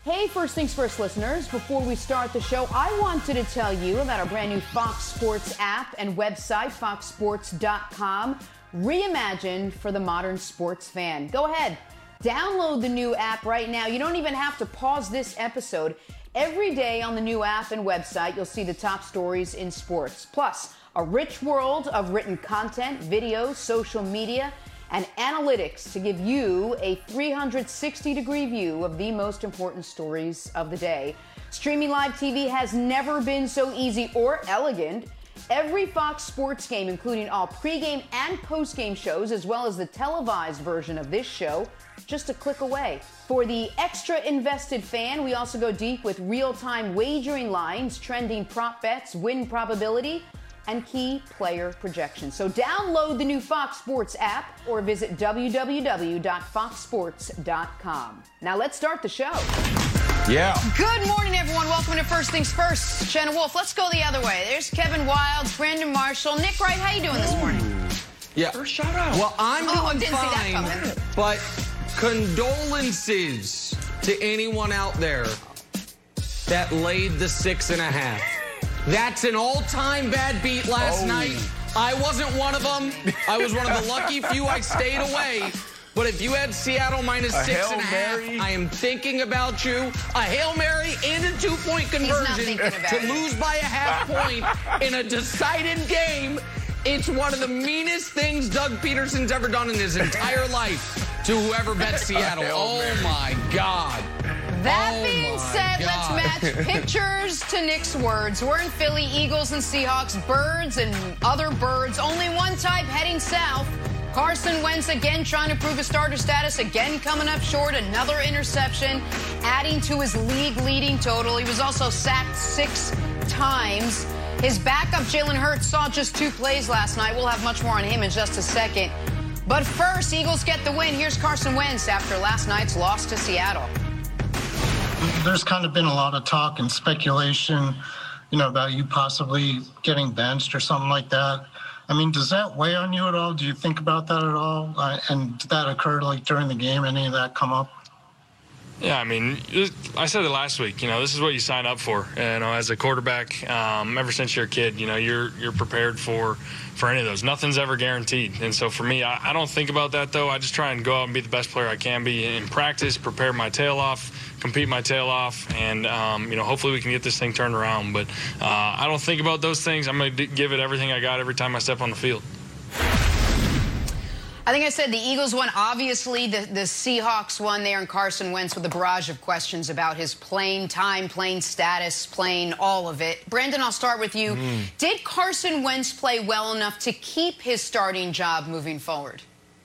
Hey, First Things First listeners, before we start the show, I wanted to tell you about our brand new Fox Sports app and website, foxsports.com, reimagined for the modern sports fan. Go ahead, download the new app right now. You don't even have to pause this episode. Every day on the new app and website, you'll see the top stories in sports, plus a rich world of written content, videos, social media, and analytics to give you a 360-degree view of the most important stories of the day. Streaming live TV has never been so easy or elegant. Every Fox Sports game, including all pregame and postgame shows, as well as the televised version of this show, just a click away. For the extra invested fan, we also go deep with real-time wagering lines, trending prop bets, win probability, and key player projections. So download the new Fox Sports app or visit www.foxsports.com. Now let's start the show. Yeah. Good morning, everyone. Welcome to First Things First. Shannon Wolf, let's go the other way. There's Kevin Wildes, Brandon Marshall, Nick Wright. How you doing this morning? Yeah. First shout out. Well, I'm doing didn't see that fine, coming. but condolences to anyone out there that laid the 6.5. That's an all-time bad beat last night. I wasn't one of them. I was one of the lucky few. I stayed away. But if you had Seattle minus 6.5, I am thinking about you. A Hail Mary and a 2-point conversion to lose by a half point in a decided game. It's one of the meanest things Doug Peterson's ever done in his entire life to whoever bet Seattle. Oh, my God. That being said, let's match pictures to Nick's words. We're in Philly, Eagles and Seahawks, birds and other birds. Only one type heading south. Carson Wentz again trying to prove his starter status, again coming up short, another interception, adding to his league-leading total. He was also sacked 6 times. His backup, Jalen Hurts, saw just 2 plays last night. We'll have much more on him in just a second. But first, Eagles get the win. Here's Carson Wentz after last night's loss to Seattle. There's kind of been a lot of talk and speculation, about you possibly getting benched or something like that. I mean, does that weigh on you at all? Do you think about that at all? And did that occur during the game? Any of that come up? Yeah, I mean, I said it last week. This is what you sign up for. As a quarterback, ever since you're a kid, you're prepared for any of those. Nothing's ever guaranteed. And so for me, I don't think about that, though. I just try and go out and be the best player I can be in practice, prepare my tail off, compete my tail off, and, hopefully we can get this thing turned around. But I don't think about those things. I'm going to give it everything I got every time I step on the field. I think I said the Eagles won. Obviously, the Seahawks won there, and Carson Wentz with a barrage of questions about his playing time, playing status, playing all of it. Brandon, I'll start with you. Did Carson Wentz play well enough to keep his starting job moving forward?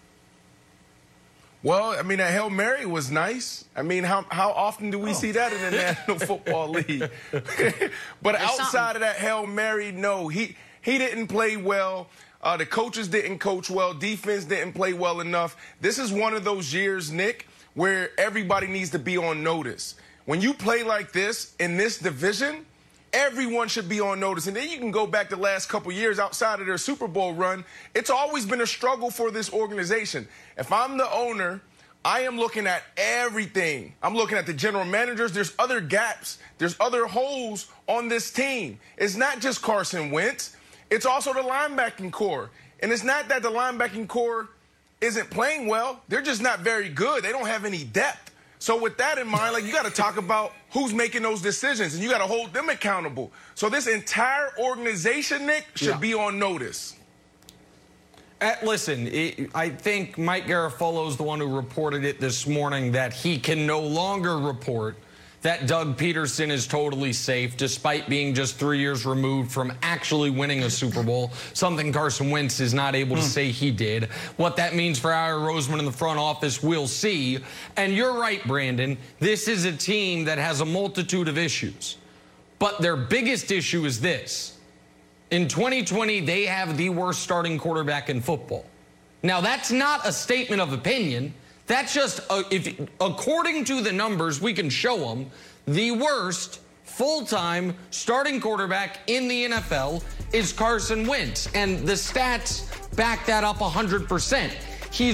Well, I mean, that Hail Mary was nice. I mean, how often do we see that in the National Football League? But outside of that Hail Mary, no, he didn't play well. The coaches didn't coach well. Defense didn't play well enough. This is one of those years, Nick, where everybody needs to be on notice. When you play like this in this division, everyone should be on notice. And then you can go back the last couple years outside of their Super Bowl run. It's always been a struggle for this organization. If I'm the owner, I am looking at everything. I'm looking at the general managers. There's other gaps. There's other holes on this team. It's not just Carson Wentz. It's also the linebacking core. And it's not that the linebacking core isn't playing well. They're just not very good. They don't have any depth. So with that in mind, you got to talk about who's making those decisions, and you got to hold them accountable. So this entire organization, Nick, should be on notice. Listen, I think Mike Garafolo is the one who reported it this morning that he can no longer report that Doug Peterson is totally safe, despite being just 3 years removed from actually winning a Super Bowl, something Carson Wentz is not able to say he did. What that means for Howie Roseman in the front office, we'll see. And you're right, Brandon. This is a team that has a multitude of issues. But their biggest issue is this. In 2020, they have the worst starting quarterback in football. Now, that's not a statement of opinion. That's just, according to the numbers, we can show them, the worst full-time starting quarterback in the NFL is Carson Wentz. And the stats back that up 100%. He's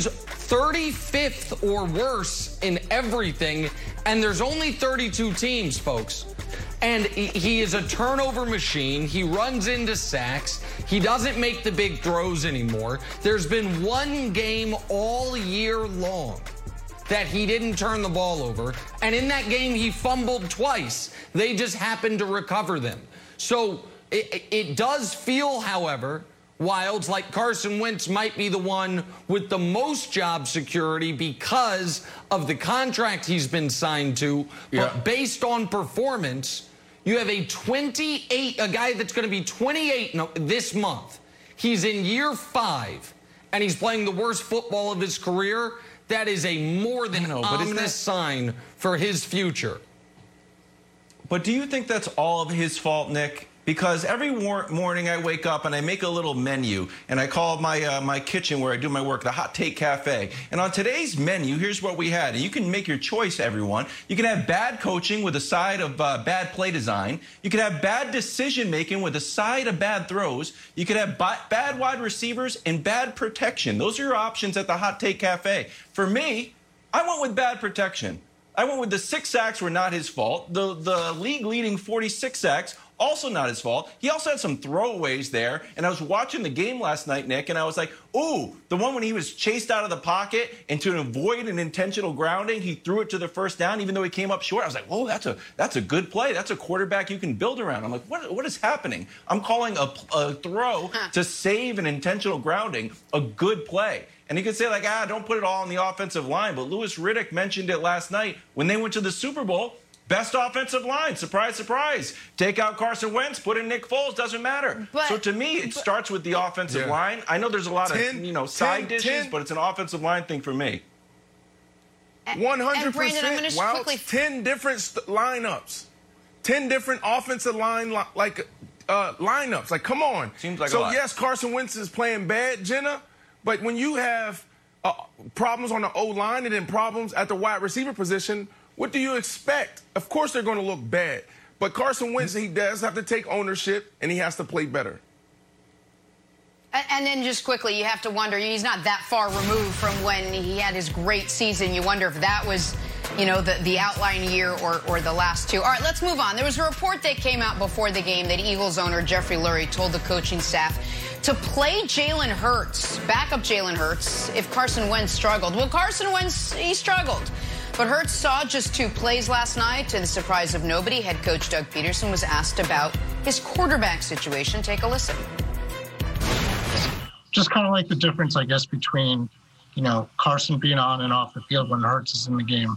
35th or worse in everything, and there's only 32 teams, folks. And he is a turnover machine. He runs into sacks. He doesn't make the big throws anymore. There's been one game all year long that he didn't turn the ball over. And in that game, he fumbled twice. They just happened to recover them. So it does feel, however, Wildes, like Carson Wentz might be the one with the most job security because of the contract he's been signed to. Yeah. But based on performance, you have a guy that's going to be 28 this month. He's in year 5, and he's playing the worst football of his career. That is a more than ominous sign for his future. But do you think that's all of his fault, Nick? Because every morning I wake up and I make a little menu, and I call my kitchen where I do my work the Hot Take Cafe. And on today's menu, here's what we had. And you can make your choice, everyone. You can have bad coaching with a side of bad play design. You can have bad decision making with a side of bad throws. You could have bad wide receivers and bad protection. Those are your options at the Hot Take Cafe. For me, I went with bad protection. I went with the 6 sacks were not his fault. The league-leading 46 sacks, also not his fault. He also had some throwaways there. And I was watching the game last night, Nick, and I was like, ooh, the one when he was chased out of the pocket, and to avoid an intentional grounding, he threw it to the first down, even though he came up short. I was like, whoa, that's a good play. That's a quarterback you can build around. I'm like, what is happening? I'm calling a throw to save an intentional grounding a good play. And you could say, like, don't put it all on the offensive line. But Louis Riddick mentioned it last night when they went to the Super Bowl. Best offensive line. Surprise, surprise. Take out Carson Wentz, put in Nick Foles, doesn't matter. So to me, it starts with the offensive line. I know there's a lot of side dishes, but it's an offensive line thing for me. 100%. Wow, quickly 10 different lineups. 10 different offensive line lineups. Like, come on. Seems like a lot. So, yes, Carson Wentz is playing bad, Jenna. But when you have problems on the O-line and then problems at the wide receiver position, what do you expect? Of course they're going to look bad. But Carson Wentz, he does have to take ownership, and he has to play better. And then just quickly, you have to wonder, he's not that far removed from when he had his great season. You wonder if that was, the outlying year or the last two. All right, let's move on. There was a report that came out before the game that Eagles owner Jeffrey Lurie told the coaching staff to play Jalen Hurts, backup Jalen Hurts, if Carson Wentz struggled. Well, Carson Wentz, he struggled. But Hurts saw just 2 plays last night. To the surprise of nobody, head coach Doug Peterson was asked about his quarterback situation. Take a listen. Just kind of like the difference, I guess, between, Carson being on and off the field when Hurts is in the game.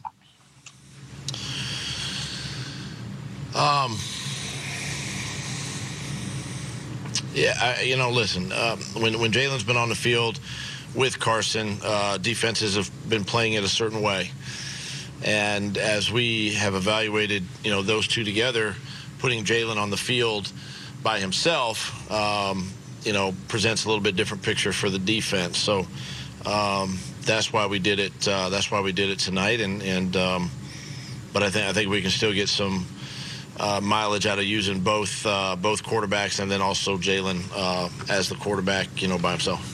Listen, when Jalen's been on the field with Carson, defenses have been playing it a certain way. And as we have evaluated, those two together, putting Jalen on the field by himself, presents a little bit different picture for the defense. So that's why we did it. That's why we did it tonight. But I think we can still get some mileage out of using both quarterbacks, and then also Jalen as the quarterback, by himself.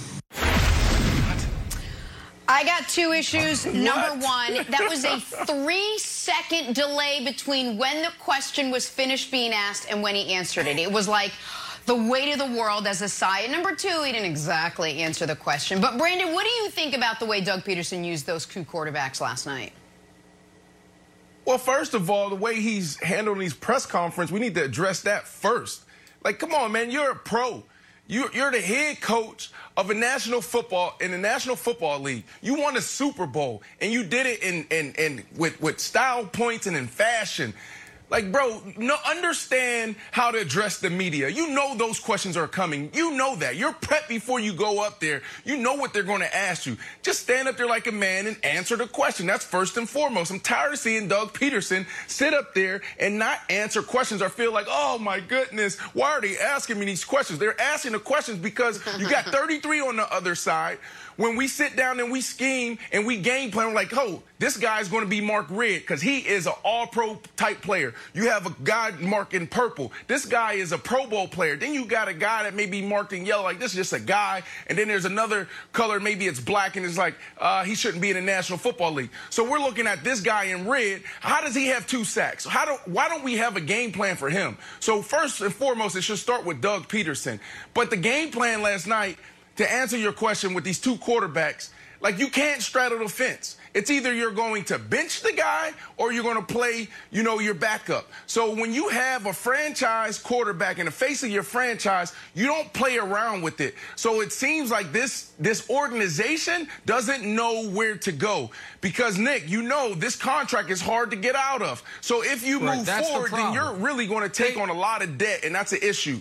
I got 2 issues. Number 1, that was a 3-second delay between when the question was finished being asked and when he answered it. It was like the weight of the world as a sigh. And number 2, he didn't exactly answer the question. But, Brandon, what do you think about the way Doug Peterson used those 2 quarterbacks last night? Well, first of all, the way he's handling these press conferences, we need to address that first. Like, come on, man, you're a pro. You're the head coach of a national football in the National Football League. You won a Super Bowl, and you did it with style points and in fashion. Like, bro, understand how to address the media. You know those questions are coming. You know that. You're prepped before you go up there. You know what they're going to ask you. Just stand up there like a man and answer the question. That's first and foremost. I'm tired of seeing Doug Peterson sit up there and not answer questions or feel like, oh, my goodness, why are they asking me these questions? They're asking the questions because you got 33 on the other side when we sit down and we scheme and we game plan, we're like, oh, this guy's going to be marked red because he is an all-pro type player. You have a guy marked in purple. This guy is a Pro Bowl player. Then you got a guy that may be marked in yellow, like this is just a guy. And then there's another color, maybe it's black, and it's like he shouldn't be in the National Football League. So we're looking at this guy in red. How does he have 2 sacks? Why don't we have a game plan for him? So first and foremost, it should start with Doug Peterson. But the game plan last night, to answer your question with these 2 quarterbacks, like you can't straddle the fence. It's either you're going to bench the guy or you're going to play, your backup. So when you have a franchise quarterback in the face of your franchise, you don't play around with it. So it seems like this organization doesn't know where to go because, Nick, this contract is hard to get out of. So if you move forward, then you're really going to take on a lot of debt, and that's an issue.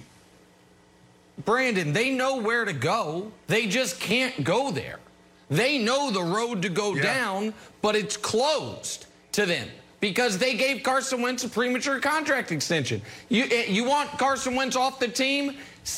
Brandon, they know where to go. They just can't go there. They know the road to go down, but it's closed to them because they gave Carson Wentz a premature contract extension. You want Carson Wentz off the team?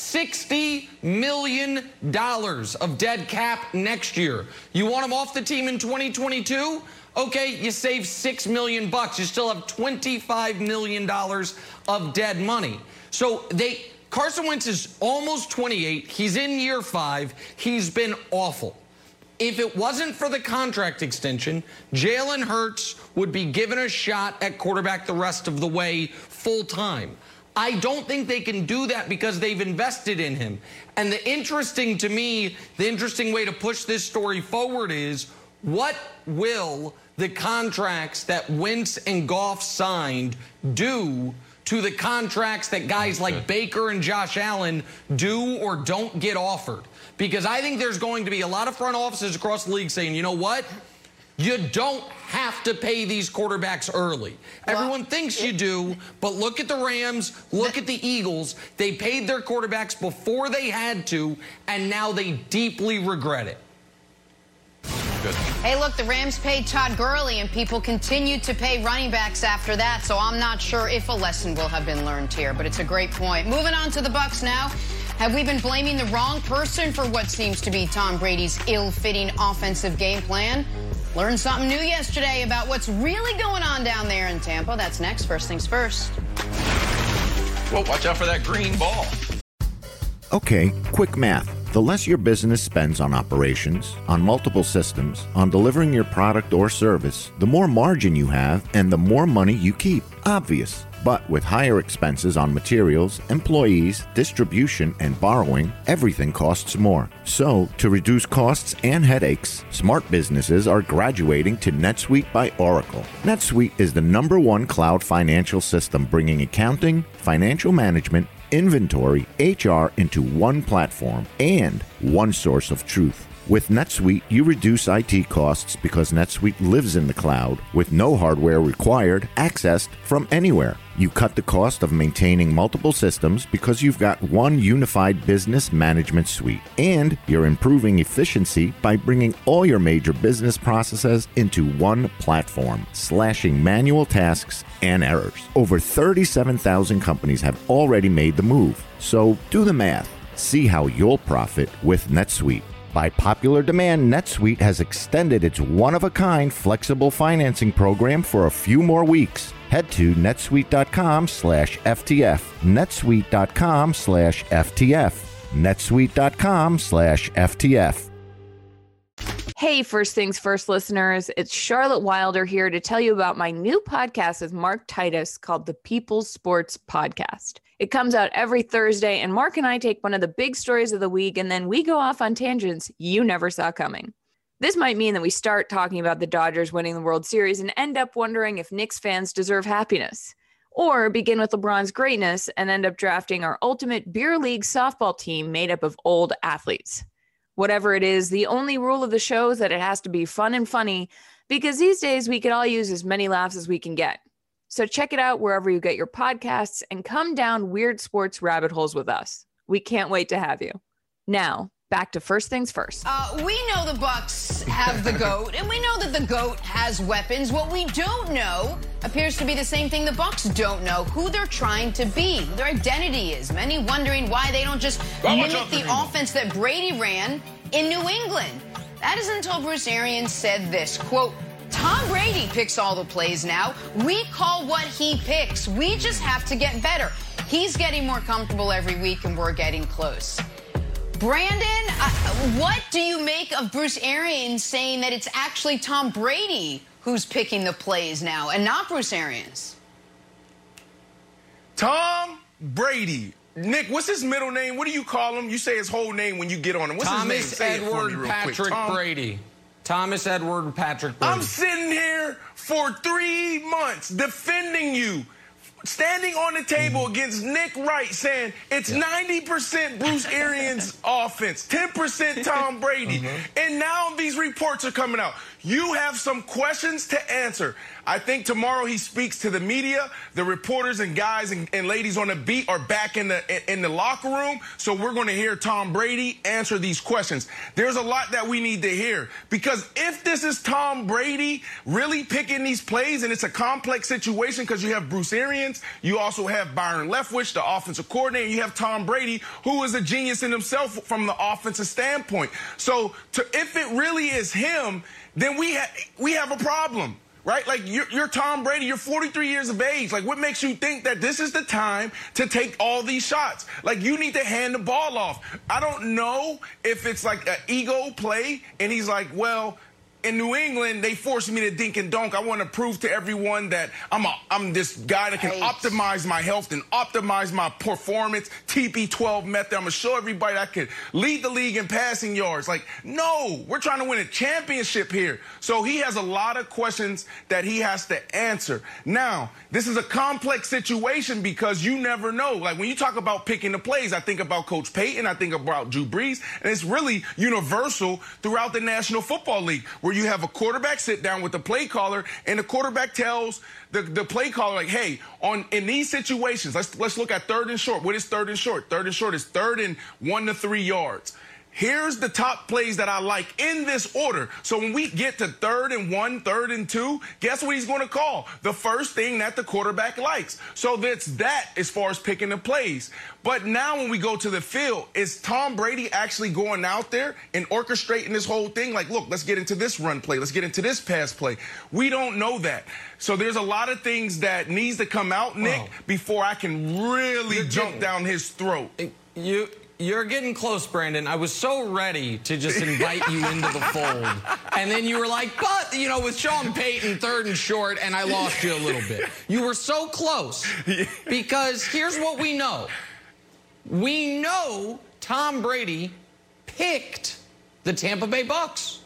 $60 million of dead cap next year. You want him off the team in 2022? Okay, you save $6 million. You still have $25 million of dead money. So Carson Wentz is almost 28. He's in year 5. He's been awful. If it wasn't for the contract extension, Jalen Hurts would be given a shot at quarterback the rest of the way full time. I don't think they can do that because they've invested in him. And the interesting way to push this story forward is what will the contracts that Wentz and Goff signed do to the contracts that guys like Baker and Josh Allen do or don't get offered? Because I think there's going to be a lot of front offices across the league saying, you know what? You don't have to pay these quarterbacks early. Everyone thinks you do, but look at the Rams, look at the Eagles. They paid their quarterbacks before they had to, and now they deeply regret it. Good. Hey, look, the Rams paid Todd Gurley, and people continued to pay running backs after that, so I'm not sure if a lesson will have been learned here, but it's a great point. Moving on to the Bucs now. Have we been blaming the wrong person for what seems to be Tom Brady's ill-fitting offensive game plan? Learned something new yesterday about what's really going on down there in Tampa. That's next. First things first. Well, watch out for that green ball. Okay, quick math. The less your business spends on operations, on multiple systems, on delivering your product or service, the more margin you have and the more money you keep. Obvious. But with higher expenses on materials, employees, distribution, and borrowing, everything costs more. So, to reduce costs and headaches, smart businesses are graduating to NetSuite by Oracle. NetSuite is the #1 cloud financial system bringing accounting, financial management, inventory, HR into one platform and one source of truth. With NetSuite, you reduce IT costs because NetSuite lives in the cloud with no hardware required, accessed from anywhere. You cut the cost of maintaining multiple systems because you've got one unified business management suite. And you're improving efficiency by bringing all your major business processes into one platform, slashing manual tasks and errors. Over 37,000 companies have already made the move. So do the math. See how you'll profit with NetSuite. By popular demand, NetSuite has extended its one-of-a-kind flexible financing program for a few more weeks. Head to netsuite.com/FTF. netsuite.com/FTF. netsuite.com/FTF. Hey, First Things First listeners, it's Charlotte Wilder here to tell you about my new podcast with Mark Titus called the People's Sports Podcast. It comes out every Thursday, and Mark and I take one of the big stories of the week, and then we go off on tangents you never saw coming. This might mean that we start talking about the Dodgers winning the World Series and end up wondering if Knicks fans deserve happiness, or begin with LeBron's greatness and end up drafting our ultimate beer league softball team made up of old athletes. Whatever it is, the only rule of the show is that it has to be fun and funny, because these days we could all use as many laughs as we can get. So check it out wherever you get your podcasts and come down weird sports rabbit holes with us. We can't wait to have you. Now, back to First Things First. We know the Bucs have the GOAT, and we know that the GOAT has weapons. What we don't know appears to be the same thing the Bucs don't know: who they're trying to be, who their identity is. Many wondering why they don't just mimic the offense that Brady ran in New England. That is until Bruce Arians said this, quote, Tom Brady picks all the plays now. We call what he picks. We just have to get better. He's getting more comfortable every week, and we're getting close. Brandon, what do you make of Bruce Arians saying that it's actually Tom Brady who's picking the plays now and not Bruce Arians? Tom Brady. Nick, what's his middle name? What do you call him? You say his whole name when you get on him. What's Thomas his name? Edward Patrick Brady. Thomas Edward Patrick Brady. I'm sitting here for 3 months defending you, standing on the table against Nick Wright, saying it's 90% Bruce Arians' offense, 10% Tom Brady. And now these reports are coming out. You have some questions to answer. I think tomorrow he speaks to the media. The reporters and guys and ladies on the beat are back in the locker room. So we're going to hear Tom Brady answer these questions. There's a lot that we need to hear, because if this is Tom Brady really picking these plays, and it's a complex situation because you have Bruce Arians, you also have Byron Leftwich, the offensive coordinator, and you have Tom Brady, who is a genius in himself from the offensive standpoint. So if it really is him, then we have a problem. Right? Like, you're Tom Brady. You're 43 years of age. Like, what makes you think that this is the time to take all these shots? Like, you need to hand the ball off. I don't know if it's like an ego play, and he's like, well, in New England, they forced me to dink and dunk. I want to prove to everyone that I'm this guy that can optimize my health and optimize my performance, TP12 method. I'm going to show everybody I can lead the league in passing yards. Like, no, we're trying to win a championship here. So he has a lot of questions that he has to answer. Now, this is a complex situation because you never know. Like, when you talk about picking the plays, I think about Coach Payton, I think about Drew Brees, and it's really universal throughout the National Football League, where you have a quarterback sit down with the play caller, and the quarterback tells the play caller, like, hey, in these situations, let's look at 3rd and short. What is 3rd and short? 3rd and short is 3rd and 1 to 3 yards. Here's the top plays that I like in this order. So when we get to 3rd and 1, 3rd and 2, guess what he's going to call? The first thing that the quarterback likes. So that's that as far as picking the plays. But now when we go to the field, is Tom Brady actually going out there and orchestrating this whole thing? Like, look, let's get into this run play. Let's get into this pass play. We don't know that. So there's a lot of things that needs to come out, Nick, before I can really jump down his throat. You're getting close, Brandon. I was so ready to just invite you into the fold. And then you were like, but, you know, with Sean Payton, 3rd and short, and I lost you a little bit. You were so close. Because here's what we know. We know Tom Brady picked the Tampa Bay Bucks.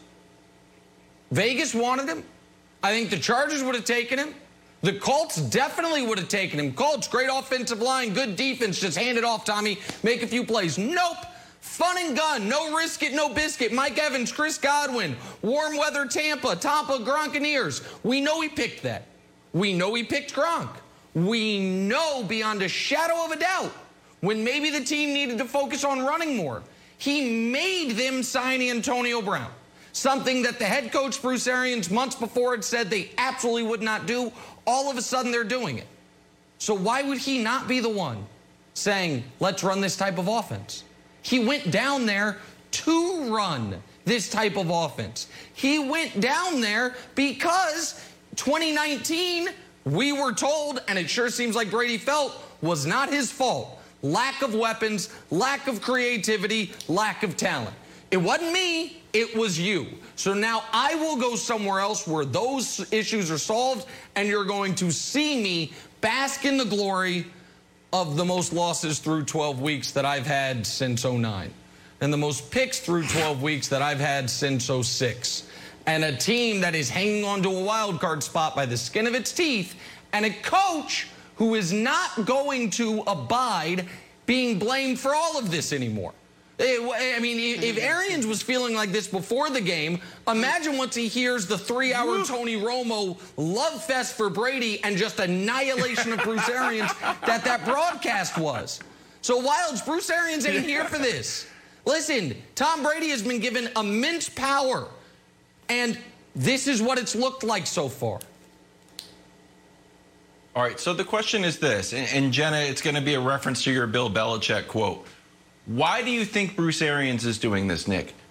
Vegas wanted him. I think the Chargers would have taken him. The Colts definitely would have taken him. Colts, great offensive line, good defense. Just hand it off, Tommy. Make a few plays. Nope. Fun and gun. No risk it, no biscuit. Mike Evans, Chris Godwin, warm weather Tampa, Gronkaneers. We know he picked that. We know he picked Gronk. We know beyond a shadow of a doubt when maybe the team needed to focus on running more, he made them sign Antonio Brown. Something that the head coach, Bruce Arians, months before had said they absolutely would not do. All of a sudden, they're doing it. So why would he not be the one saying, let's run this type of offense? He went down there to run this type of offense. He went down there because 2019, we were told, and it sure seems like Brady felt, was not his fault. Lack of weapons, lack of creativity, lack of talent. It wasn't me, it was you. So now I will go somewhere else where those issues are solved, and you're going to see me bask in the glory of the most losses through 12 weeks that I've had since 2009, and the most picks through 12 weeks that I've had since 2006, and a team that is hanging on to a wild card spot by the skin of its teeth, and a coach who is not going to abide being blamed for all of this anymore. I mean, if Arians was feeling like this before the game, imagine once he hears the 3-hour Tony Romo love fest for Brady and just annihilation of Bruce Arians that broadcast was. So, Wilds, Bruce Arians ain't here for this. Listen, Tom Brady has been given immense power, and this is what it's looked like so far. All right, so the question is this, and Jenna, it's going to be a reference to your Bill Belichick quote. Why do you think Bruce Arians is doing this, Nick?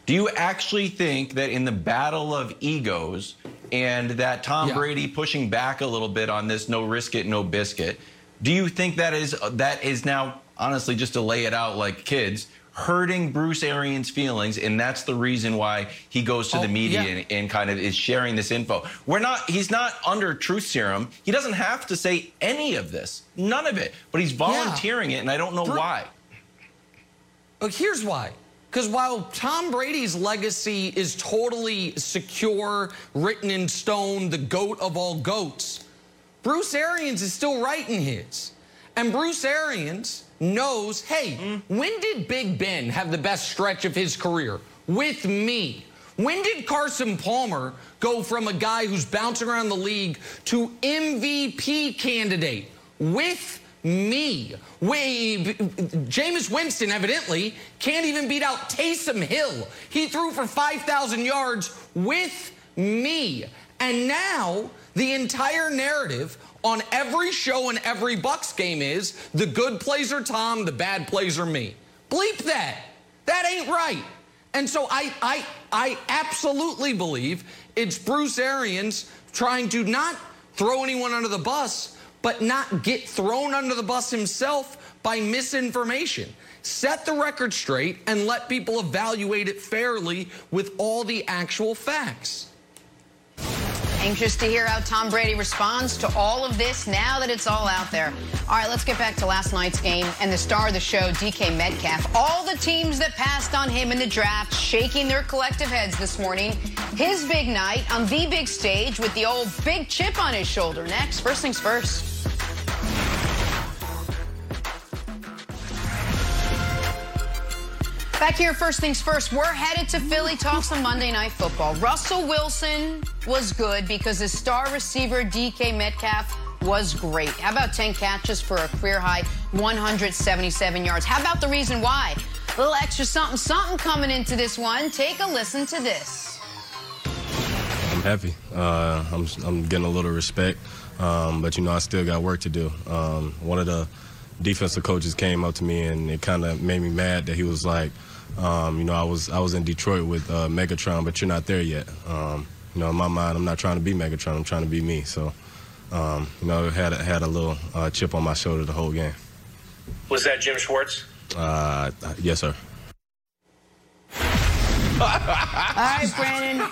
Do you actually think that in the battle of egos and that Tom Brady pushing back a little bit on this no risk it, no biscuit, do you think that is now, honestly, just to lay it out like kids, hurting Bruce Arians' feelings, and that's the reason why he goes to the media and kind of is sharing this info? He's not under truth serum. He doesn't have to say any of this, none of it, but he's volunteering it, and I don't know why. Here's why. Because while Tom Brady's legacy is totally secure, written in stone, the GOAT of all GOATs, Bruce Arians is still writing his. And Bruce Arians knows, hey, when did Big Ben have the best stretch of his career? With me. When did Carson Palmer go from a guy who's bouncing around the league to MVP candidate? With me. Jameis Winston evidently can't even beat out Taysom Hill. He threw for 5,000 yards with me. And now the entire narrative on every show and every Bucs game is the good plays are Tom, the bad plays are me. Bleep that. That ain't right. And so I absolutely believe it's Bruce Arians trying to not throw anyone under the bus, but not get thrown under the bus himself by misinformation. Set the record straight and let people evaluate it fairly with all the actual facts. Anxious to hear how Tom Brady responds to all of this now that it's all out there. All right, let's get back to last night's game and the star of the show, DK Metcalf. All the teams that passed on him in the draft shaking their collective heads this morning. His big night on the big stage with the old big chip on his shoulder. Next, first things first. Back here, first things first, we're headed to Philly. Talks on Monday Night Football. Russell Wilson was good because his star receiver, DK Metcalf, was great. How about 10 catches for a career-high 177 yards? How about the reason why? A little extra something coming into this one. Take a listen to this. I'm happy. I'm getting a little respect, but, I still got work to do. One of the defensive coaches came up to me, and it kind of made me mad that he was like, I was in Detroit with Megatron, but you're not there yet. In my mind, I'm not trying to be Megatron. I'm trying to be me. So, had a little chip on my shoulder the whole game. Was that Jim Schwartz? Yes, sir. All right, Brandon.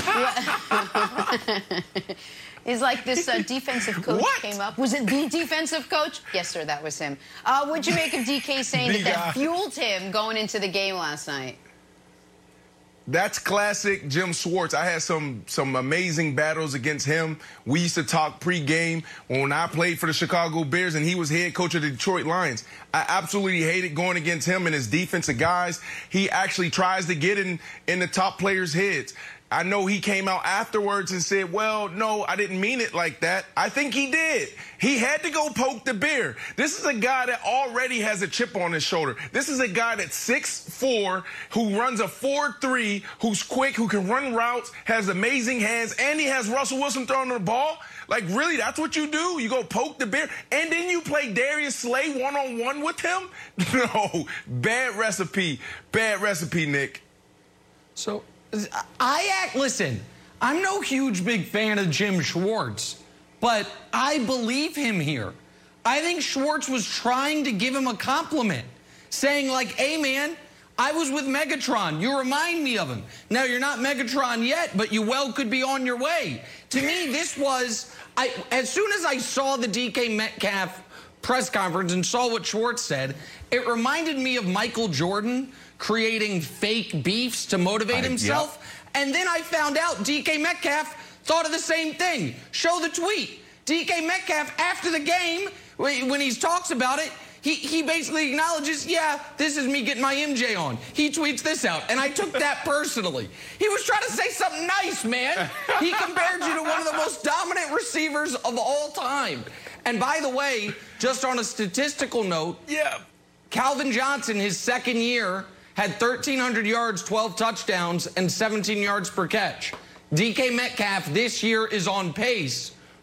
It's like this defensive coach came up. Was it the defensive coach? Yes, sir, that was him. What'd you make of DK saying that fueled him going into the game last night? That's classic Jim Schwartz. I had some amazing battles against him. We used to talk pregame when I played for the Chicago Bears and he was head coach of the Detroit Lions. I absolutely hated going against him and his defensive guys. He actually tries to get in the top players' heads. I know he came out afterwards and said, well, no, I didn't mean it like that. I think he did. He had to go poke the bear. This is a guy that already has a chip on his shoulder. This is a guy that's 6'4", who runs a 4.3, who's quick, who can run routes, has amazing hands, and he has Russell Wilson throwing the ball. Like, really, that's what you do? You go poke the bear, and then you play Darius Slay one-on-one with him? No, bad recipe, Nick. So... listen, I'm no huge big fan of Jim Schwartz, but I believe him here. I think Schwartz was trying to give him a compliment, saying like, hey, man, I was with Megatron. You remind me of him. Now, you're not Megatron yet, but you well could be on your way. To me, this was, as soon as I saw the DK Metcalf press conference and saw what Schwartz said, it reminded me of Michael Jordan creating fake beefs to motivate himself. Yep. And then I found out DK Metcalf thought of the same thing. Show the tweet. DK Metcalf, after the game, when he talks about it, he basically acknowledges, yeah, this is me getting my MJ on. He tweets this out, and I took that personally. He was trying to say something nice, man. He compared you to one of the most dominant receivers of all time. And by the way, just on a statistical note, Calvin Johnson, his second year, had 1,300 yards, 12 touchdowns, and 17 yards per catch. DK Metcalf this year is on pace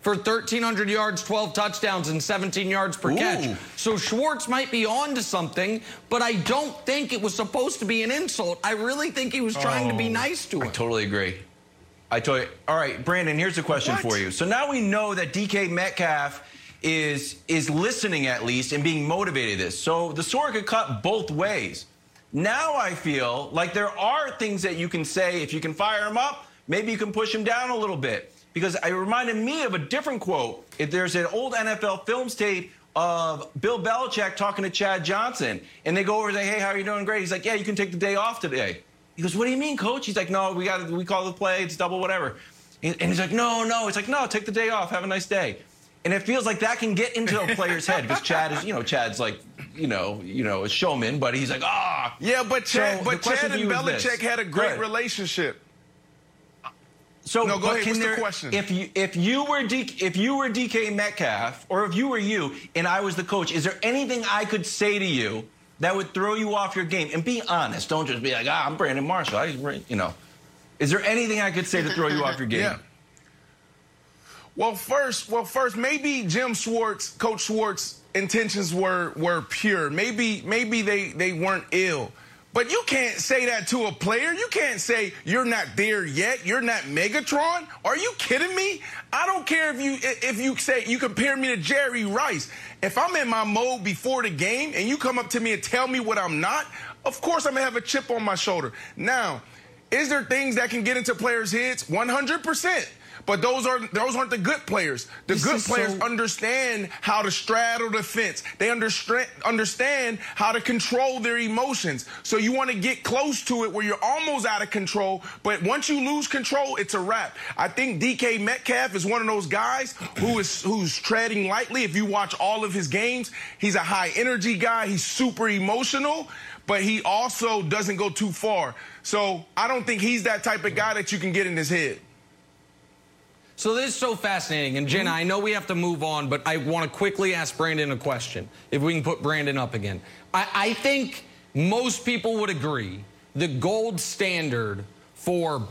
for 1,300 yards, 12 touchdowns, and 17 yards per catch. So Schwartz might be on to something, but I don't think it was supposed to be an insult. I really think he was trying to be nice to him. I totally agree. All right, Brandon, here's a question for you. So now we know that DK Metcalf is listening at least and being motivated this. So the sword could cut both ways. Now I feel like there are things that you can say. If you can fire him up, maybe you can push him down a little bit. Because it reminded me of a different quote. There's an old NFL films tape of Bill Belichick talking to Chad Johnson. And they go over and say, hey, how are you doing? Great. He's like, yeah, you can take the day off today. He goes, what do you mean, coach? He's like, no, we call the play. It's double whatever. And he's like, no. It's like, no, take the day off. Have a nice day. And it feels like that can get into a player's head because Chad is, Chad's like, a showman, but he's like, ah. Yeah, but Chad and Belichick had a great relationship. So no, go ahead. What's the question? If you were DK Metcalf, or if you were you and I was the coach, is there anything I could say to you that would throw you off your game? And be honest. Don't just be like, I'm Brandon Marshall. Is there anything I could say to throw you off your game? Yeah. Well, first, maybe Coach Schwartz' intentions were pure. Maybe they weren't ill. But you can't say that to a player. You can't say you're not there yet. You're not Megatron. Are you kidding me? I don't care if you say you compare me to Jerry Rice. If I'm in my mode before the game and you come up to me and tell me what I'm not, of course I'm gonna have a chip on my shoulder. Now, is there things that can get into players' heads? 100%. But those aren't the good players. The good players understand how to straddle the fence. They understand how to control their emotions. So you want to get close to it where you're almost out of control. But once you lose control, it's a wrap. I think DK Metcalf is one of those guys who's treading lightly. If you watch all of his games, he's a high energy guy. He's super emotional, but he also doesn't go too far. So I don't think he's that type of guy that you can get in his head. So this is so fascinating. And Jenna, I know we have to move on, but I want to quickly ask Brandon a question, if we can put Brandon up again. I think most people would agree the gold standard for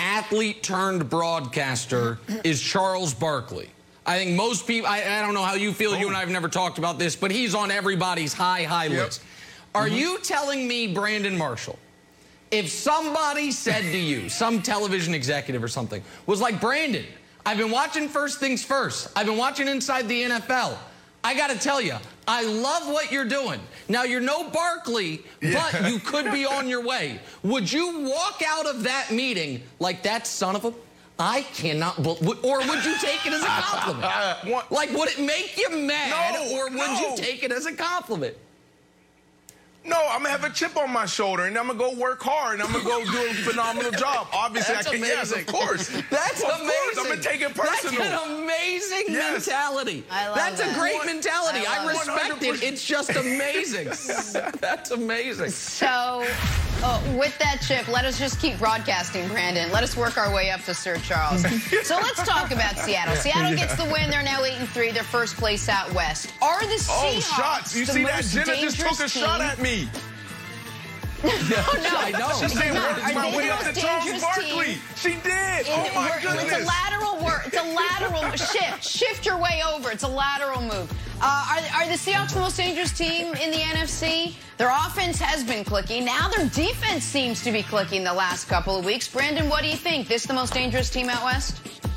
athlete-turned-broadcaster is Charles Barkley. I think most people, I don't know how you feel, you and I have never talked about this, but he's on everybody's high list. Are you telling me, Brandon Marshall, if somebody said to you, some television executive or something, was like, Brandon, I've been watching First Things First. I've been watching Inside the NFL. I got to tell you, I love what you're doing. Now, you're no Barkley, but you could be on your way. Would you walk out of that meeting like that son of a... I cannot... Or would you take it as a compliment? Like, would it make you mad, or would you take it as a compliment? No, I'm going to have a chip on my shoulder, and I'm going to go work hard, and I'm going to go do a phenomenal job. Obviously, That's I can. amazing. Yes, of course. That's of amazing. Course, I'm going to take it personal. That's an amazing mentality. I love That's that. a great mentality. I respect 100%. it. It's just amazing. That's amazing. So, with that chip, let us just keep broadcasting, Brandon. Let us work our way up to Sir Charles. So let's talk about Seattle. Seattle gets the win. They're now 8-3. They're first place out west. Are the Seahawks shots. You the see that? most Jenna just took a dangerous shot team? at me. No, I know. She said, Are "Where's my they way the up to most Charles dangerous Barkley?" team? She did. Oh my goodness. It's a lateral work. It's a lateral shift. Shift your way over. It's a lateral move. Are the Seahawks the most dangerous team in the NFC? Their offense has been clicking. Now their defense seems to be clicking the last couple of weeks. Brandon, what do you think? This the most dangerous team out west?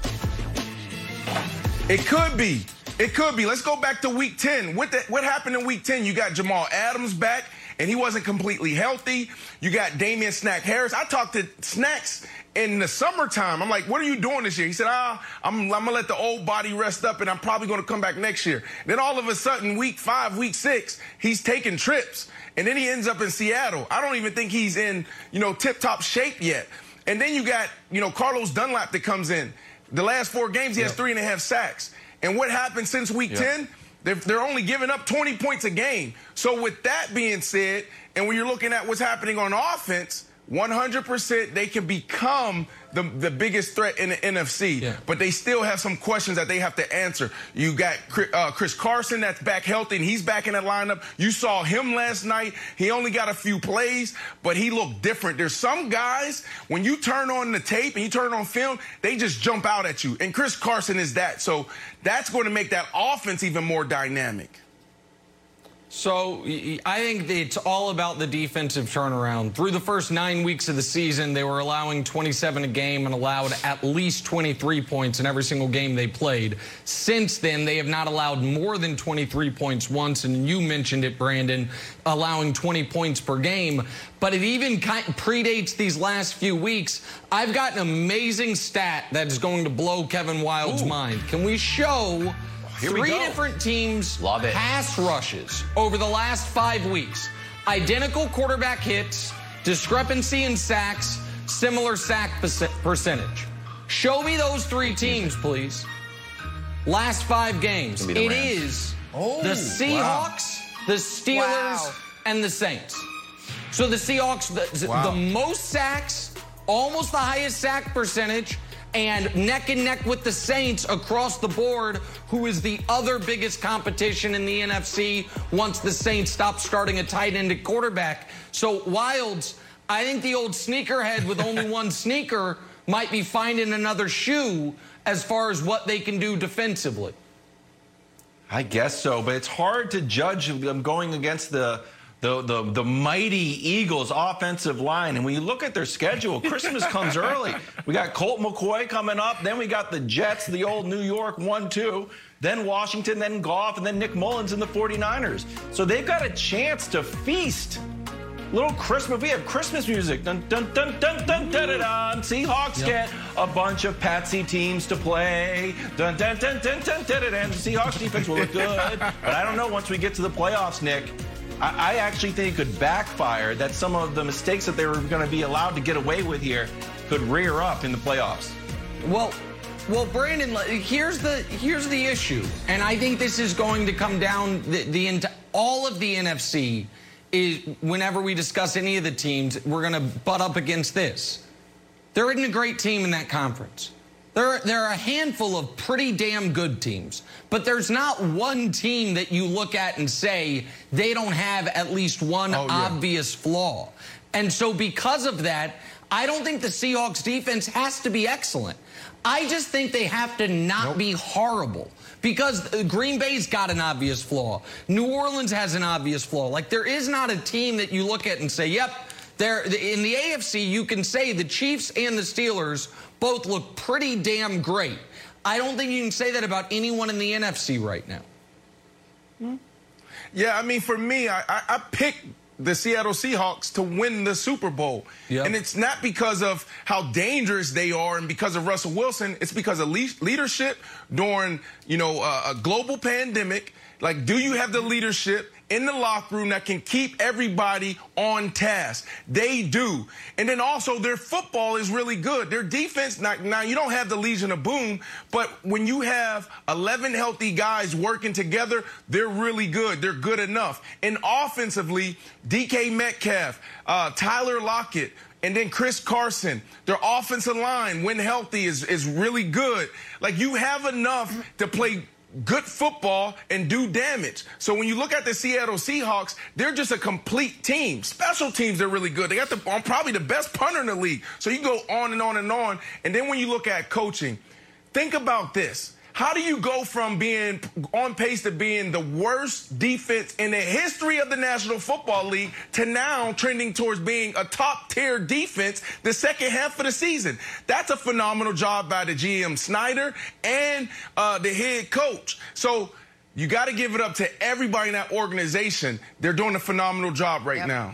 It could be. It could be. Let's go back to Week 10. What happened in Week 10? You got Jamal Adams back, and he wasn't completely healthy. You got Damian Snack Harris. I talked to Snacks in the summertime. I'm like, what are you doing this year? He said, I'm going to let the old body rest up, and I'm probably going to come back next year. Then all of a sudden, Week 5, Week 6, he's taking trips, and then he ends up in Seattle. I don't even think he's in, tip-top shape yet. And then you got, Carlos Dunlap that comes in. The last 4 games, he has 3.5 sacks. And what happened since Week 10? They're only giving up 20 points a game. So with that being said, and when you're looking at what's happening on offense, 100% they can become the biggest threat in the NFC, but they still have some questions that they have to answer. You got Chris Carson that's back healthy, and he's back in the lineup. You saw him last night. He only got a few plays, but he looked different. There's some guys, when you turn on the tape and you turn on film, they just jump out at you, and Chris Carson is that. So that's going to make that offense even more dynamic. So I think it's all about the defensive turnaround. Through the first 9 weeks of the season, they were allowing 27 a game and allowed at least 23 points in every single game they played. Since then, they have not allowed more than 23 points once, and you mentioned it, Brandon, allowing 20 points per game. But it even predates these last few weeks. I've got an amazing stat that is going to blow Kevin Wilde's mind. Can we show... Three different teams' pass rushes over the last 5 weeks. Identical quarterback hits, discrepancy in sacks, similar sack percentage. Show me those 3 teams, please. Last 5 games. It is the Seahawks, the Steelers, and the Saints. So the Seahawks, the most sacks, almost the highest sack percentage, and neck with the Saints across the board, who is the other biggest competition in the NFC once the Saints stop starting a tight end at quarterback. So Wildes, I think the old sneakerhead with only one sneaker might be finding another shoe as far as what they can do defensively. I guess so, but it's hard to judge them going against the mighty Eagles offensive line. And when you look at their schedule, Christmas comes early. We got Colt McCoy coming up. Then we got the Jets, the old New York 1-2. Then Washington, then Goff, and then Nick Mullins and the 49ers. So they've got a chance to feast. Little Christmas. We have Christmas music. Dun, dun, dun, dun, dun, dun, dun, dun. Seahawks get a bunch of Patsy teams to play. Dun, dun, dun, dun, dun, dun, dun, dun. The Seahawks defense will look good. But I don't know, once we get to the playoffs, Nick, I actually think it could backfire, that some of the mistakes that they were going to be allowed to get away with here could rear up in the playoffs. Well, Brandon, here's the issue, and I think this is going to come down all of the NFC is, whenever we discuss any of the teams, we're going to butt up against this. There isn't a great team in that conference. There are a handful of pretty damn good teams, but there's not one team that you look at and say they don't have at least one obvious flaw. And so because of that, I don't think the Seahawks defense has to be excellent. I just think they have to not be horrible, because Green Bay's got an obvious flaw. New Orleans has an obvious flaw. Like, there is not a team that you look at and say, yep, in the AFC, you can say the Chiefs and the Steelers both look pretty damn great. I don't think you can say that about anyone in the NFC right now. Yeah, I mean, for me, I picked the Seattle Seahawks to win the Super Bowl. And it's not because of how dangerous they are and because of Russell Wilson. It's because of leadership during, a global pandemic. Like, do you have the leadership in the locker room that can keep everybody on task? They do. And then also their football is really good. Their defense, now you don't have the Legion of Boom, but when you have 11 healthy guys working together, they're really good. They're good enough. And offensively, DK Metcalf, Tyler Lockett, and then Chris Carson, their offensive line, when healthy, is really good. Like, you have enough to play good football and do damage. So when you look at the Seattle Seahawks, they're just a complete team. Special teams are really good. They got probably the best punter in the league. So you go on and on and on. And then when you look at coaching, think about this. How do you go from being on pace to being the worst defense in the history of the National Football League to now trending towards being a top-tier defense the second half of the season? That's a phenomenal job by the GM Snyder and the head coach. So you got to give it up to everybody in that organization. They're doing a phenomenal job right now.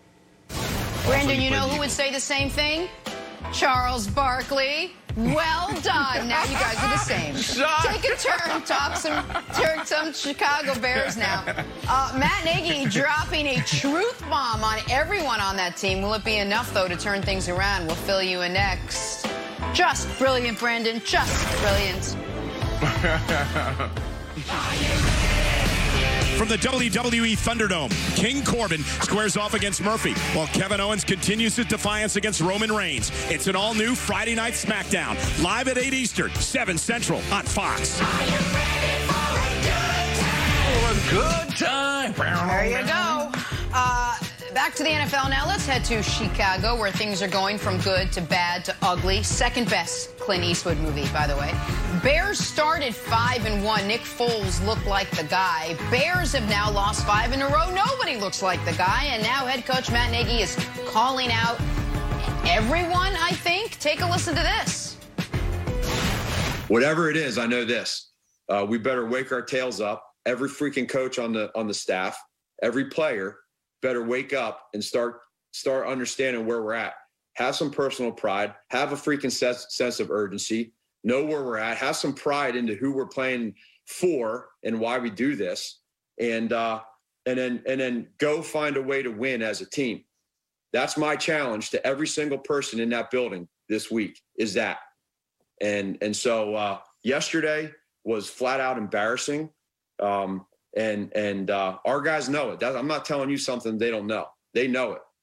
Brandon, you know who would say the same thing? Charles Barkley. Well done. Now you guys are the same. Take a turn, talk some Chicago Bears now. Matt Nagy dropping a truth bomb on everyone on that team. Will it be enough, though, to turn things around? We'll fill you in next. Just brilliant, Brandon. Just brilliant. from the WWE Thunderdome. King Corbin squares off against Murphy, while Kevin Owens continues his defiance against Roman Reigns. It's an all-new Friday Night SmackDown, live at 8 Eastern, 7 Central on Fox. Good time. There you go. Back to the NFL now. Let's head to Chicago, where things are going from good to bad to ugly. Second best Clint Eastwood movie, by the way. Bears started 5-1. Nick Foles looked like the guy. Bears have now lost 5 in a row. Nobody looks like the guy. And now head coach Matt Nagy is calling out everyone, I think. Take a listen to this. Whatever it is, I know this. We better wake our tails up. Every freaking coach on the staff, every player better wake up and start understanding where we're at. Have some personal pride. Have a freaking sense of urgency. Know where we're at. Have some pride into who we're playing for and why we do this. And then go find a way to win as a team. That's my challenge to every single person in that building this week. Is that. And so yesterday was flat out embarrassing. And our guys know it. I'm not telling you something they don't know. They know it.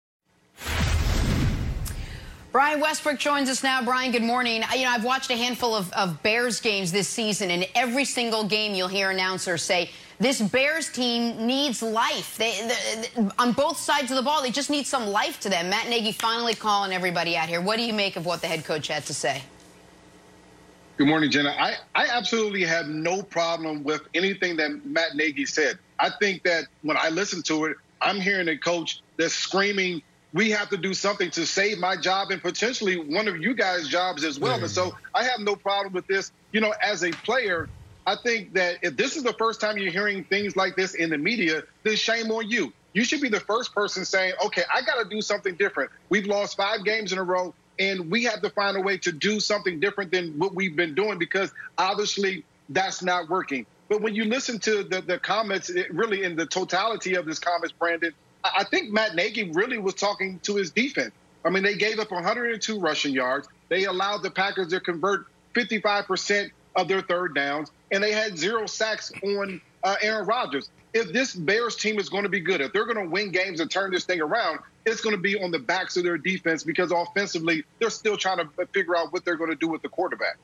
Brian Westbrook joins us now. Brian, good morning. I've watched a handful of Bears games this season, and every single game you'll hear announcers say, this Bears team needs life. They on both sides of the ball, they just need some life to them. Matt Nagy finally calling everybody out here. What do you make of what the head coach had to say? Good morning, Jenna. I absolutely have no problem with anything that Matt Nagy said. I think that when I listen to it, I'm hearing a coach that's screaming, we have to do something to save my job and potentially one of you guys' jobs as well. And so I have no problem with this. As a player, I think that if this is the first time you're hearing things like this in the media, then shame on you. You should be the first person saying, okay, I got to do something different. We've lost 5 games in a row. And we have to find a way to do something different than what we've been doing, because obviously that's not working. But when you listen to the comments, really in the totality of this comments, Brandon, I think Matt Nagy really was talking to his defense. I mean, they gave up 102 rushing yards. They allowed the Packers to convert 55% of their third downs, and they had 0 sacks on Aaron Rodgers. If this Bears team is going to be good, if they're going to win games and turn this thing around, it's going to be on the backs of their defense, because offensively, they're still trying to figure out what they're going to do with the quarterback.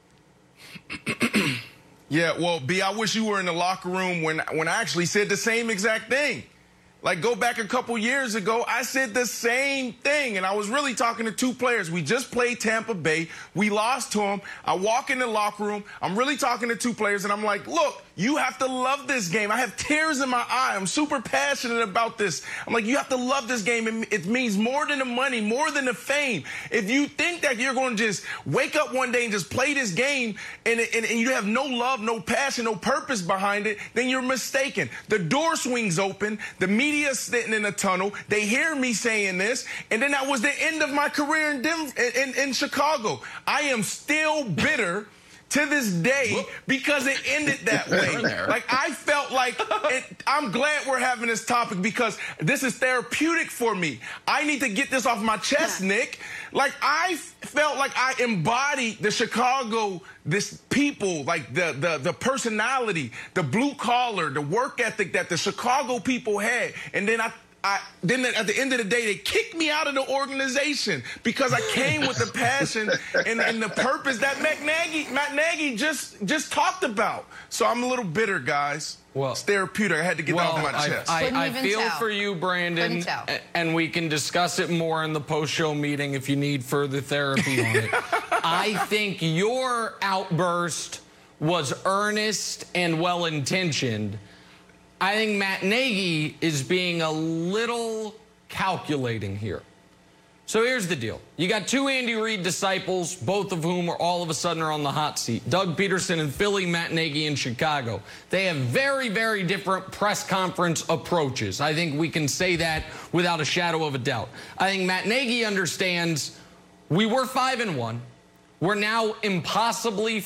Yeah, well, B, I wish you were in the locker room when I actually said the same exact thing. Like, go back a couple years ago, I said the same thing, and I was really talking to 2 players. We just played Tampa Bay. We lost to them. I walk in the locker room. I'm really talking to 2 players, and I'm like, look, you have to love this game. I have tears in my eye. I'm super passionate about this. I'm like, you have to love this game. It means more than the money, more than the fame. If you think that you're going to just wake up one day and just play this game and you have no love, no passion, no purpose behind it, then you're mistaken. The door swings open. The media sitting in a tunnel. They hear me saying this, and then that was the end of my career in Chicago. I am still bitter to this day because it ended that way. Like, I felt like I'm glad we're having this topic, because this is therapeutic for me. I need to get this off my chest, Nick. Like, I felt like I embodied the Chicago, this people, like the personality, the blue collar, the work ethic that the Chicago people had. And then then at the end of the day, they kicked me out of the organization because I came with the passion and the purpose that Matt Nagy just talked about. So I'm a little bitter, guys. Well, it's therapeutic. I had to get that off my chest. I feel for you, Brandon, and we can discuss it more in the post-show meeting if you need further therapy on it. I think your outburst was earnest and well-intentioned. I think Matt Nagy is being a little calculating here. So here's the deal. You got 2 Andy Reid disciples, both of whom are all of a sudden are on the hot seat. Doug Peterson in Philly, Matt Nagy in Chicago. They have very, very different press conference approaches. I think we can say that without a shadow of a doubt. I think Matt Nagy understands we were 5-1. We're now impossibly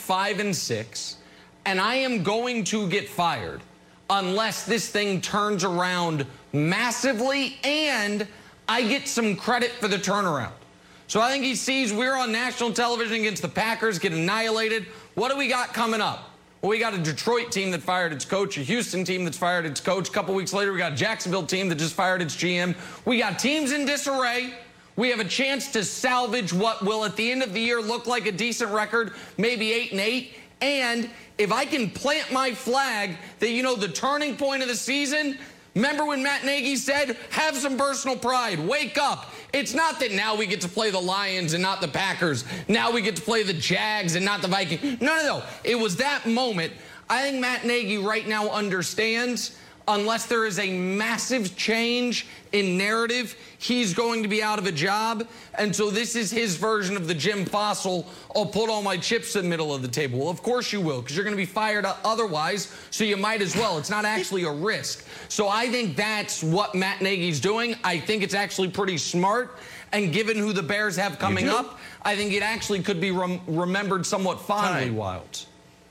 5-6. And I am going to get fired unless this thing turns around massively and I get some credit for the turnaround. So I think he sees we're on national television against the Packers, get annihilated. What do we got coming up? Well, we got a Detroit team that fired its coach, a Houston team that's fired its coach. A couple weeks later, we got a Jacksonville team that just fired its GM. We got teams in disarray. We have a chance to salvage what will, at the end of the year, look like a decent record, maybe 8-8. And if I can plant my flag that, you know, the turning point of the season, remember when Matt Nagy said, have some personal pride, wake up. It's not that now we get to play the Lions and not the Packers. Now we get to play the Jags and not the Vikings. No. It was that moment. I think Matt Nagy right now understands, unless there is a massive change in narrative, he's going to be out of a job. And so this is his version of the Jim Fossil, I'll put all my chips in the middle of the table. Well, of course you will, because you're going to be fired otherwise, so you might as well. It's not actually a risk. So I think that's what Matt Nagy's doing. I think it's actually pretty smart. And given who the Bears have coming up, I think it actually could be remembered somewhat fondly, Wild.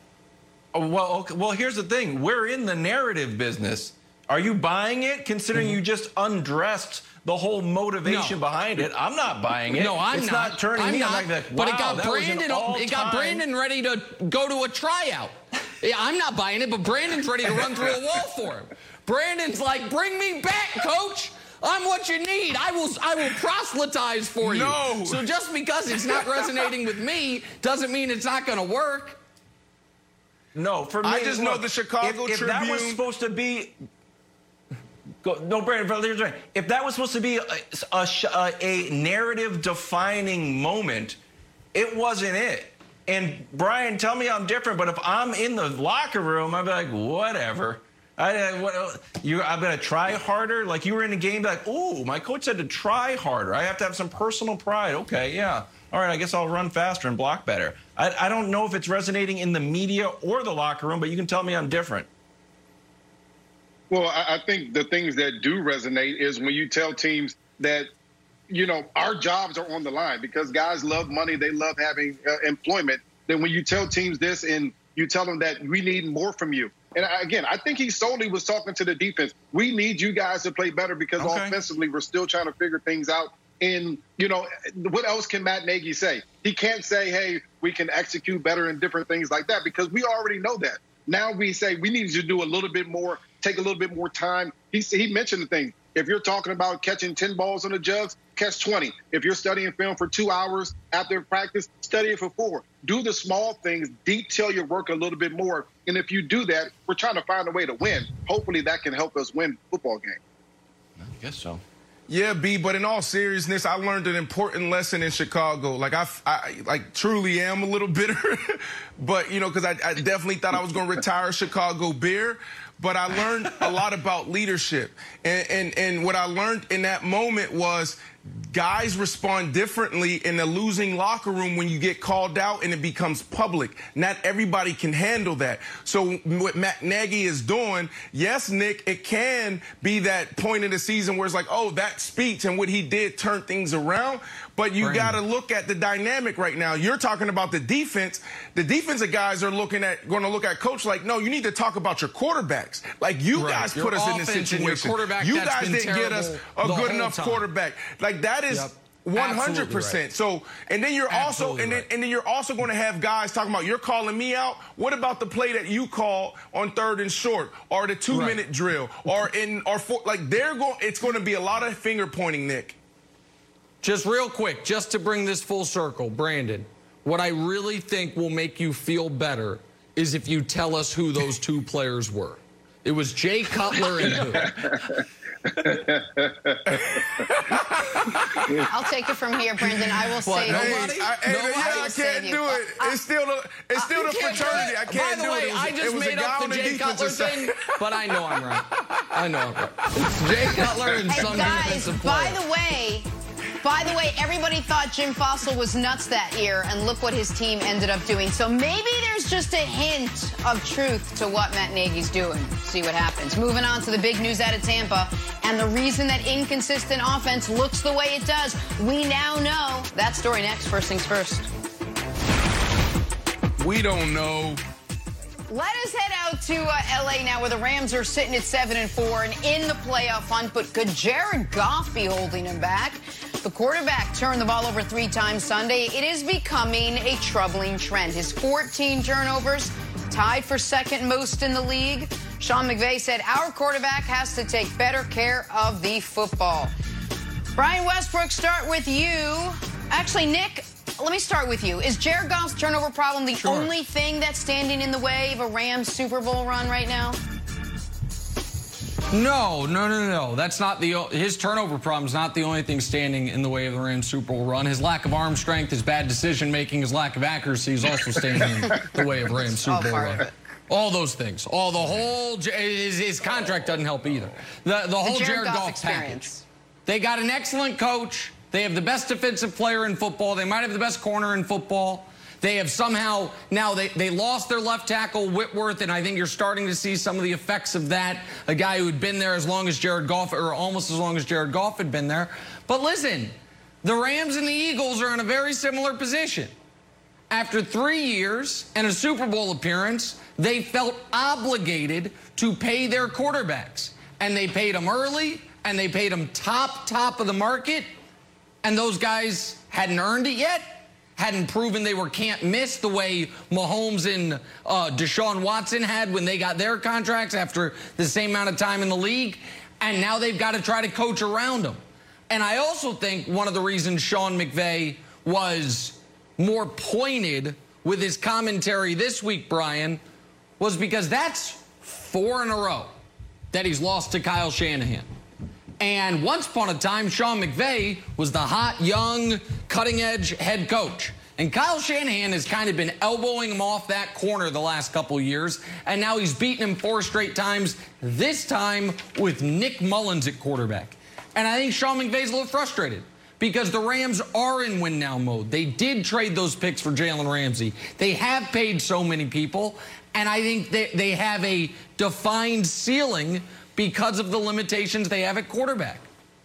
Well, here's the thing. We're in the narrative business. Are you buying it, considering you just undressed the whole motivation behind it? I'm not buying it. No, I'm it's not. not turning me on like that. But wow, it got Brandon ready to go to a tryout. Yeah, I'm not buying it, but Brandon's ready to run through a wall for him. Brandon's like, bring me back, coach. I'm what you need. I will proselytize for you. No. So just because it's not resonating with me doesn't mean it's not going to work. No, for me, I just know the Chicago if Tribune. That was supposed to be. No, Brandon, if that was supposed to be a narrative-defining moment, it wasn't it. And, Brian, tell me I'm different, but if I'm in the locker room, I'd be like, whatever. I'm going to try harder. Like, you were in a game, like, ooh, my coach said to try harder. I have to have some personal pride. Okay, yeah. All right, I guess I'll run faster and block better. I don't know if it's resonating in the media or the locker room, but you can tell me I'm different. Well, I think the things that do resonate is when you tell teams that, you know, our jobs are on the line because guys love money. They love having employment. Then when you tell teams this and you tell them that we need more from you. And again, I think he solely was talking to the defense. We need you guys to play better because offensively we're still trying to figure things out. And, you know, what else can Matt Nagy say? He can't say, hey, we can execute better and different things like that because we already know that. Now we say we need you to do a little bit more, take a little bit more time. He mentioned the thing. If you're talking about catching 10 balls on the jugs, catch 20. If you're studying film for 2 hours after practice, study it for 4. Do the small things, detail your work a little bit more. And if you do that, we're trying to find a way to win. Hopefully that can help us win the football game. I guess so. Yeah, B, but in all seriousness, I learned an important lesson in Chicago. Like, I like truly am a little bitter, but, you know, because I definitely thought I was going to retire Chicago Bear. But I learned a lot about leadership. And what I learned in that moment was guys respond differently in a losing locker room when you get called out and it becomes public. Not everybody can handle that. So what Matt Nagy is doing, yes, Nick, it can be that point in the season where it's like, oh, that speech and what he did turned things around. But you got to look at the dynamic right now. You're talking about the defense. The defensive guys are going to look at coach like, no, you need to talk about your quarterbacks. Like, you guys put us in this situation. You guys didn't get us a good enough quarterback. Like, that is 100%. Right. So, and then you're also, and then you're also going to have guys talking about, you're calling me out. What about the play that you call on 3rd and short, or the 2-minute drill, or it's going to be a lot of finger pointing, Nick. Just real quick, just to bring this full circle, Brandon, what I really think will make you feel better is if you tell us who those 2 players were. It was Jay Cutler and who? I'll take it from here, Brandon. I will say nobody? I can't do it. It's still the fraternity. I can't do it. By the way, I just made up the Jay Cutler thing, but I know I'm right. I know I'm right. It's Jay Cutler and some defensive player. By the way, everybody thought Jim Fossil was nuts that year, and look what his team ended up doing. So maybe there's just a hint of truth to what Matt Nagy's doing. See what happens. Moving on to the big news out of Tampa, and the reason that inconsistent offense looks the way it does. We now know. That story next. First things first. We don't know. Let us head out to L.A. now, where the Rams are sitting at 7-4 and in the playoff hunt. But could Jared Goff be holding him back? The quarterback turned the ball over 3 times Sunday. It is becoming a troubling trend. His 14 turnovers tied for second most in the league. Sean McVay said, our quarterback has to take better care of the football. Brian Westbrook, start with you. Actually, Nick, let me start with you. Is Jared Goff's turnover problem the only thing that's standing in the way of a Rams Super Bowl run right now? No. That's not his turnover problem is not the only thing standing in the way of the Rams Super Bowl run. His lack of arm strength, his bad decision making, his lack of accuracy is also standing in the way of Rams Super Bowl run. All those things. His contract doesn't help either. The whole Jared Goff package. They got an excellent coach. They have the best defensive player in football. They might have the best corner in football. They have somehow, now they lost their left tackle, Whitworth, and I think you're starting to see some of the effects of that. A guy who had been there as long as Jared Goff, or almost as long as Jared Goff had been there. But listen, the Rams and the Eagles are in a very similar position. After 3 years and a Super Bowl appearance, they felt obligated to pay their quarterbacks. And they paid them early, and they paid them top of the market. And those guys hadn't earned it yet. Hadn't proven they were can't miss the way Mahomes and Deshaun Watson had when they got their contracts after the same amount of time in the league. And now they've got to try to coach around them. And I also think one of the reasons Sean McVay was more pointed with his commentary this week, Brian, was because that's 4 in a row that he's lost to Kyle Shanahan. And once upon a time, Sean McVay was the hot, young, cutting-edge head coach. And Kyle Shanahan has kind of been elbowing him off that corner the last couple of years. And now he's beaten him 4 straight times, this time with Nick Mullins at quarterback. And I think Sean McVay's a little frustrated because the Rams are in win-now mode. They did trade those picks for Jalen Ramsey. They have paid so many people. And I think they have a defined ceiling because of the limitations they have at quarterback.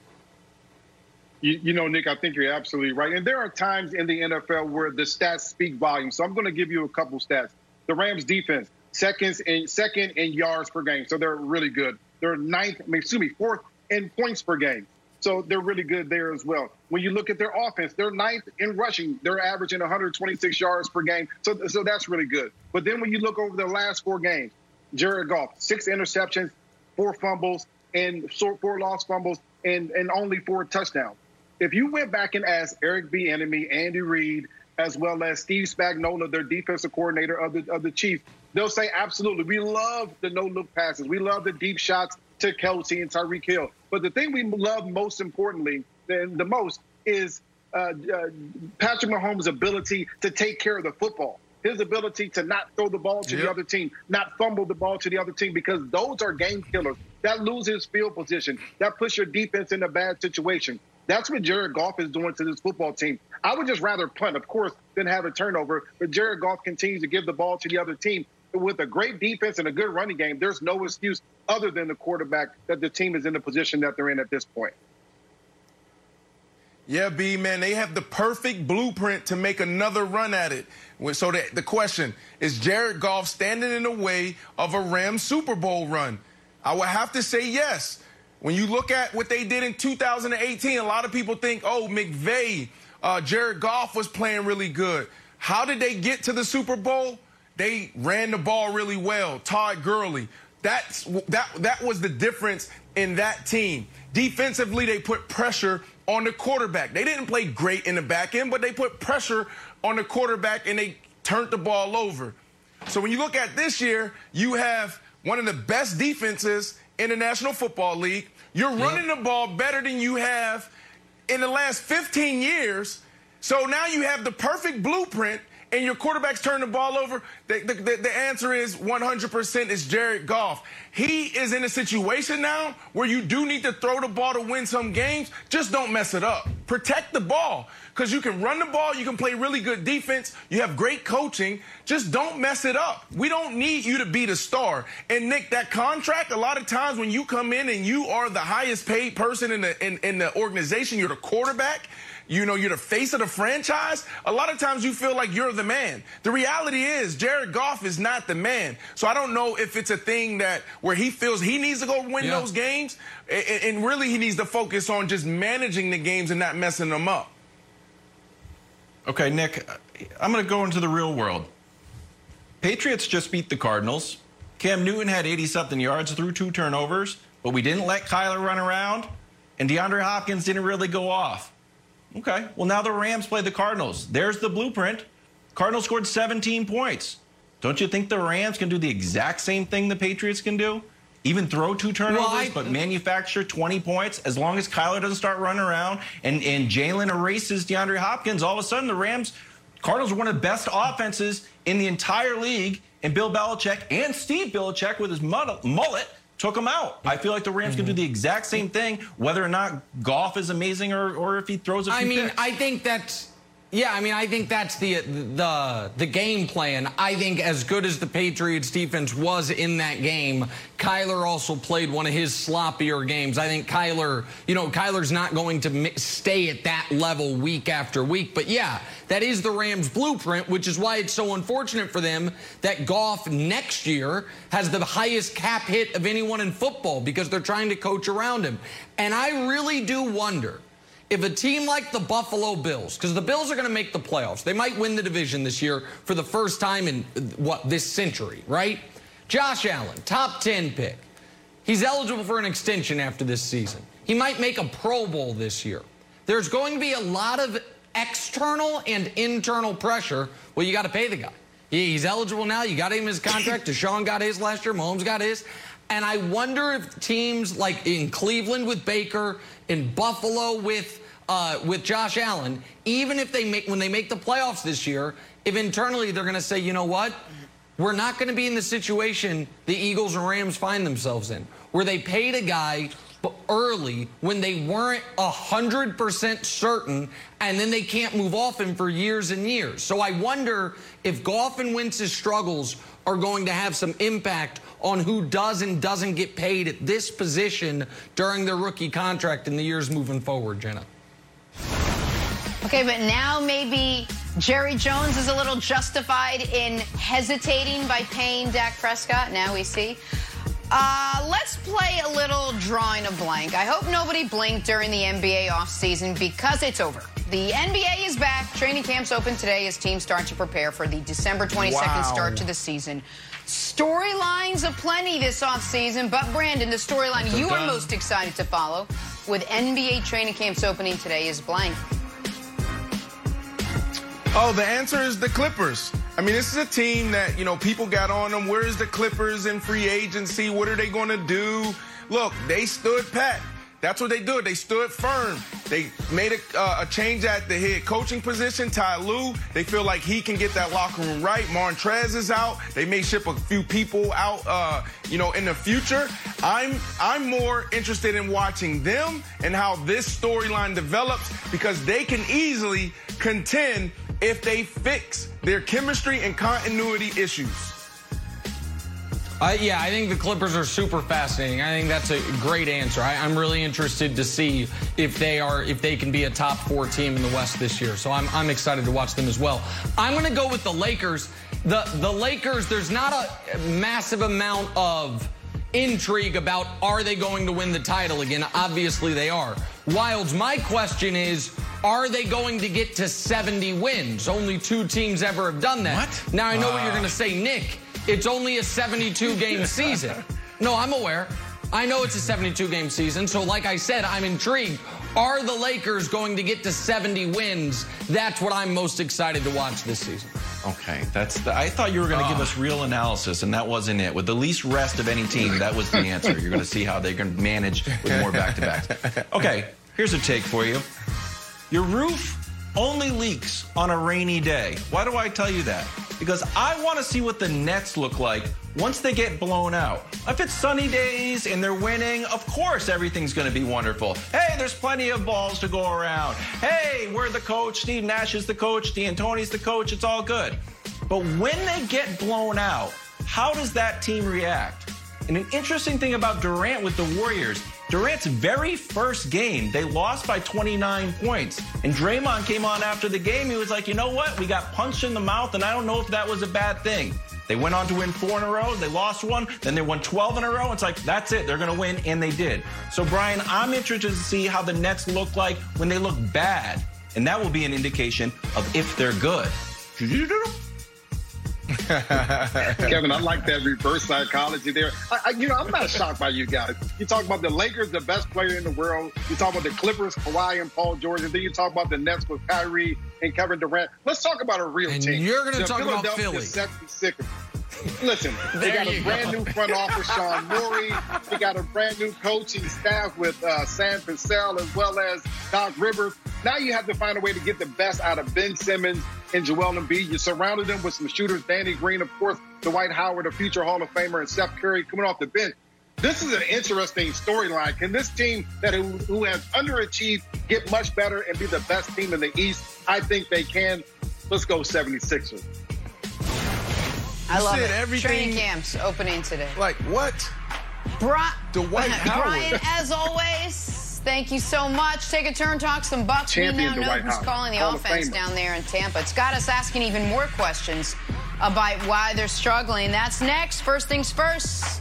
You know, Nick, I think you're absolutely right. And there are times in the NFL where the stats speak volumes. So I'm going to give you a couple stats. The Rams defense, second in yards per game. So they're really good. They're fourth in points per game. So they're really good there as well. When you look at their offense, they're 9th in rushing. They're averaging 126 yards per game. So that's really good. But then when you look over the last 4 games, Jared Goff, 6 interceptions, 4 fumbles, and 4 lost fumbles, and only 4 touchdowns. If you went back and asked Eric Bieniemy, Andy Reid, as well as Steve Spagnuolo, their defensive coordinator of the Chiefs, they'll say, absolutely, we love the no-look passes. We love the deep shots to Kelce and Tyreek Hill. But the thing we love most importantly, the most, is Patrick Mahomes' ability to take care of the football. His ability to not throw the ball to the other team, not fumble the ball to the other team, because those are game killers. That loses field position. That puts your defense in a bad situation. That's what Jared Goff is doing to this football team. I would just rather punt, of course, than have a turnover. But Jared Goff continues to give the ball to the other team. With a great defense and a good running game, there's no excuse other than the quarterback that the team is in the position that they're in at this point. Yeah, B, man, they have the perfect blueprint to make another run at it. So the question, is Jared Goff standing in the way of a Rams Super Bowl run? I would have to say yes. When you look at what they did in 2018, a lot of people think, oh, McVay, Jared Goff was playing really good. How did they get to the Super Bowl? They ran the ball really well. Todd Gurley. That was the difference in that team. Defensively, they put pressure on the quarterback. They didn't play great in the back end, but they put pressure on the quarterback and they turned the ball over. So when you look at this year, you have one of the best defenses in the National Football League. You're running the ball better than you have in the last 15 years. So now you have the perfect blueprint and your quarterbacks turn the ball over. The answer is 100% is Jared Goff. He is in a situation now where you do need to throw the ball to win some games. Just don't mess it up. Protect the ball, because you can run the ball. You can play really good defense. You have great coaching. Just don't mess it up. We don't need you to be the star. And, Nick, that contract, a lot of times when you come in and you are the highest paid person in the organization, you're the quarterback, you know, you're the face of the franchise, a lot of times you feel like you're the man. The reality is Jared Goff is not the man. So I don't know if it's a thing that where he feels he needs to go win those games, and really he needs to focus on just managing the games and not messing them up. Okay, Nick, I'm going to go into the real world. Patriots just beat the Cardinals. Cam Newton had 80-something yards through 2 turnovers, but we didn't let Kyler run around, and DeAndre Hopkins didn't really go off. Okay, well, now the Rams play the Cardinals. There's the blueprint. Cardinals scored 17 points. Don't you think the Rams can do the exact same thing the Patriots can do? Even throw 2 turnovers, but manufacture 20 points as long as Kyler doesn't start running around and Jalen erases DeAndre Hopkins. All of a sudden, the Cardinals are one of the best offenses in the entire league, and Bill Belichick and Steve Belichick with his mullet took them out. I feel like the Rams can do the exact same thing, whether or not Goff is amazing or if he throws a few picks. I think that's... Yeah, I mean, I think that's the game plan. I think as good as the Patriots defense was in that game, Kyler also played one of his sloppier games. I think Kyler's not going to stay at that level week after week. But yeah, that is the Rams' blueprint, which is why it's so unfortunate for them that Goff next year has the highest cap hit of anyone in football because they're trying to coach around him. And I really do wonder if a team like the Buffalo Bills, because the Bills are going to make the playoffs, they might win the division this year for the first time in, this century, right? Josh Allen, top 10 pick. He's eligible for an extension after this season. He might make a Pro Bowl this year. There's going to be a lot of external and internal pressure. Well, you got to pay the guy. He's eligible now. You got him his contract. Deshaun got his last year. Mahomes got his. And I wonder if teams like in Cleveland with Baker, in Buffalo with Josh Allen, even if when they make the playoffs this year, if internally they're going to say, you know what, we're not going to be in the situation the Eagles and Rams find themselves in, where they paid a guy early when they weren't 100% certain, and then they can't move off him for years and years. So I wonder if Goff and Wentz's struggles are going to have some impact on who does and doesn't get paid at this position during their rookie contract in the years moving forward, Jenna. Okay, but now maybe Jerry Jones is a little justified in hesitating by paying Dak Prescott. Now we see. Let's play a little drawing a blank. I hope nobody blinked during the NBA offseason because it's over. The NBA is back. Training camps open today as teams start to prepare for the December 22nd start to the season. Storylines aplenty this offseason, but Brandon, the storyline you are most excited to follow with NBA training camps opening today is blank. Oh, the answer is the Clippers. I mean, this is a team that, people got on them. Where is the Clippers in free agency? What are they going to do? Look, they stood pat. That's what they do. They stood firm. They made a change at the head coaching position. Ty Lue, they feel like he can get that locker room right. Montrez is out. They may ship a few people out, in the future. I'm more interested in watching them and how this storyline develops because they can easily contend if they fix their chemistry and continuity issues. Yeah, I think the Clippers are super fascinating. I think that's a great answer. I'm really interested to see if they can be a top 4 team in the West this year. So I'm excited to watch them as well. I'm going to go with the Lakers. The Lakers, there's not a massive amount of intrigue about are they going to win the title again. Obviously they are. Wilds, my question is, are they going to get to 70 wins? Only 2 teams ever have done that. What? Now I know what you're going to say, Nick. It's only a 72-game season. No, I'm aware. I know it's a 72-game season. So like I said, I'm intrigued. Are the Lakers going to get to 70 wins? That's what I'm most excited to watch this season. Okay, I thought you were going to give us real analysis, and that wasn't it. With the least rest of any team, that was the answer. You're going to see how they can manage with more back-to-backs. Okay, here's a take for you. Your roof only leaks on a rainy day. Why do I tell you that? Because I want to see what the Nets look like once they get blown out. If it's sunny days and they're winning, of course everything's going to be wonderful. Hey, there's plenty of balls to go around. Hey, we're the coach. Steve Nash is the coach. D'Antoni's the coach. It's all good. But when they get blown out, how does that team react? And an interesting thing about Durant with the Warriors, Durant's very first game, they lost by 29 points. And Draymond came on after the game. He was like, you know what? We got punched in the mouth, and I don't know if that was a bad thing. They went on to win 4 in a row. They lost 1. Then they won 12 in a row. It's like, that's it. They're going to win, and they did. So, Brian, I'm interested to see how the Nets look like when they look bad. And that will be an indication of if they're good. Kevin, I like that reverse psychology there. I'm not shocked by you guys. You talk about the Lakers, the best player in the world. You talk about the Clippers, Kawhi and Paul George. And then you talk about the Nets with Kyrie and Kevin Durant. Let's talk about a real team. And you're going to talk about Philly. Listen, they got a brand new front office, Sean Morey. They got a brand new coaching staff with Sam Cassell as well as Doc Rivers. Now you have to find a way to get the best out of Ben Simmons and Joel Embiid. You surrounded them with some shooters, Danny Green, of course, Dwight Howard, a future Hall of Famer, and Steph Curry coming off the bench. This is an interesting storyline. Can this team who has underachieved get much better and be the best team in the East? I think they can. Let's go 76ers. I love it. Everything, training camps opening today. Like what? Dwight Howard. Brian, as always, thank you so much. Take a turn, talk some Bucks. We now know who's calling the offense down there in Tampa. It's got us asking even more questions about why they're struggling. That's next. First things first.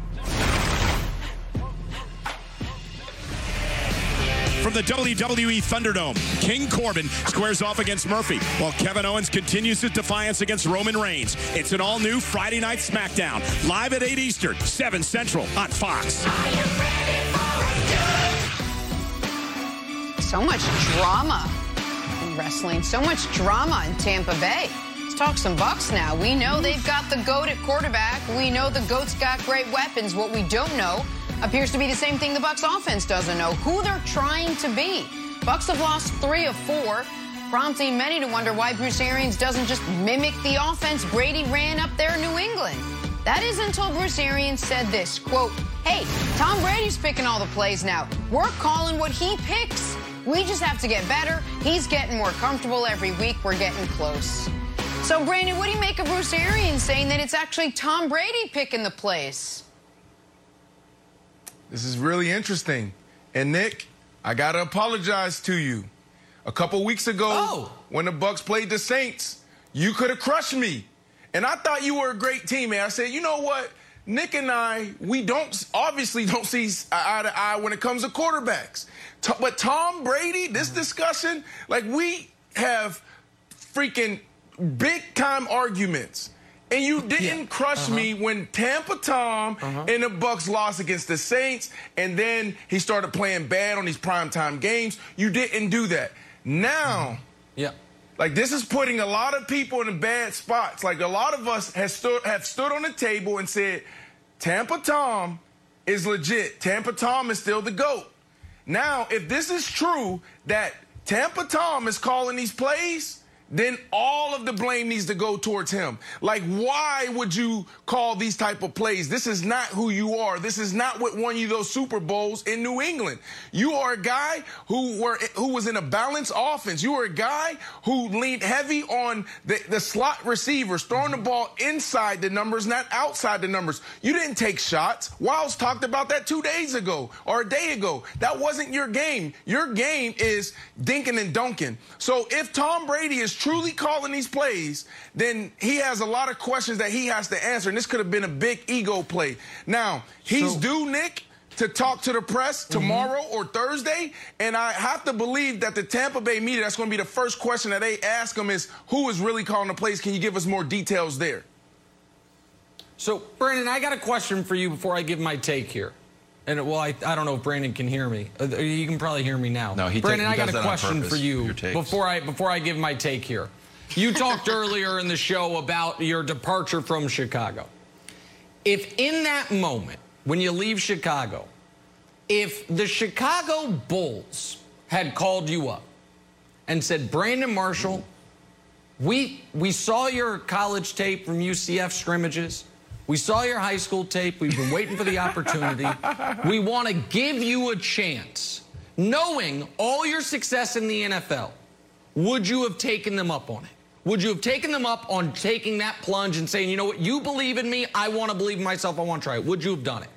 From the WWE Thunderdome, King Corbin squares off against Murphy, while Kevin Owens continues his defiance against Roman Reigns. It's an all-new Friday Night SmackDown, live at 8 Eastern, 7 Central on Fox. So much drama in wrestling, so much drama in Tampa Bay. Let's talk some Bucks now. We know they've got the GOAT at quarterback. We know the GOAT's got great weapons. What we don't know appears to be the same thing the Bucks offense doesn't know, who they're trying to be. Bucks have lost 3 of 4, prompting many to wonder why Bruce Arians doesn't just mimic the offense Brady ran up there in New England. That is until Bruce Arians said this, quote, "Hey, Tom Brady's picking all the plays now. We're calling what he picks. We just have to get better. He's getting more comfortable every week. We're getting close." So, Brandon, what do you make of Bruce Arians saying that it's actually Tom Brady picking the plays? This is really interesting. And, Nick, I got to apologize to you. A couple weeks ago, when the Bucks played the Saints, you could have crushed me. And I thought you were a great teammate. I said, you know what? Nick and I, we obviously don't see eye to eye when it comes to quarterbacks. But Tom Brady, this discussion, like we have freaking big-time arguments. And you didn't crush me when Tampa Tom and the Bucks lost against the Saints, and then he started playing bad on these primetime games. You didn't do that. Now, like this is putting a lot of people in bad spots. Like a lot of us have stood on the table and said, Tampa Tom is legit. Tampa Tom is still the GOAT. Now, if this is true that Tampa Tom is calling these plays, then all of the blame needs to go towards him. Like, why would you call these type of plays? This is not who you are. This is not what won you those Super Bowls in New England. You are a guy who was in a balanced offense. You were a guy who leaned heavy on the slot receivers, throwing the ball inside the numbers, not outside the numbers. You didn't take shots. Wiles talked about that 2 days ago or a day ago. That wasn't your game. Your game is dinking and dunking. So if Tom Brady is truly calling these plays, then he has a lot of questions that he has to answer, and this could have been a big ego play. Now, he's due, Nick, to talk to the press tomorrow or Thursday, and I have to believe that the Tampa Bay media, that's going to be the first question that they ask him is, who is really calling the plays? Can you give us more details there? So, Brandon, I got a question for you before I give my take here. And, well, I don't know if Brandon can hear me. You can probably hear me now. No, Brandon, I got a question for you before I give my take here. You talked earlier in the show about your departure from Chicago. If in that moment, when you leave Chicago, if the Chicago Bulls had called you up and said, Brandon Marshall, we saw your college tape from UCF scrimmages. We saw your high school tape. We've been waiting for the opportunity. We want to give you a chance. Knowing all your success in the NFL, would you have taken them up on it? Would you have taken them up on taking that plunge and saying, you know what, you believe in me, I want to believe in myself, I want to try it? Would you have done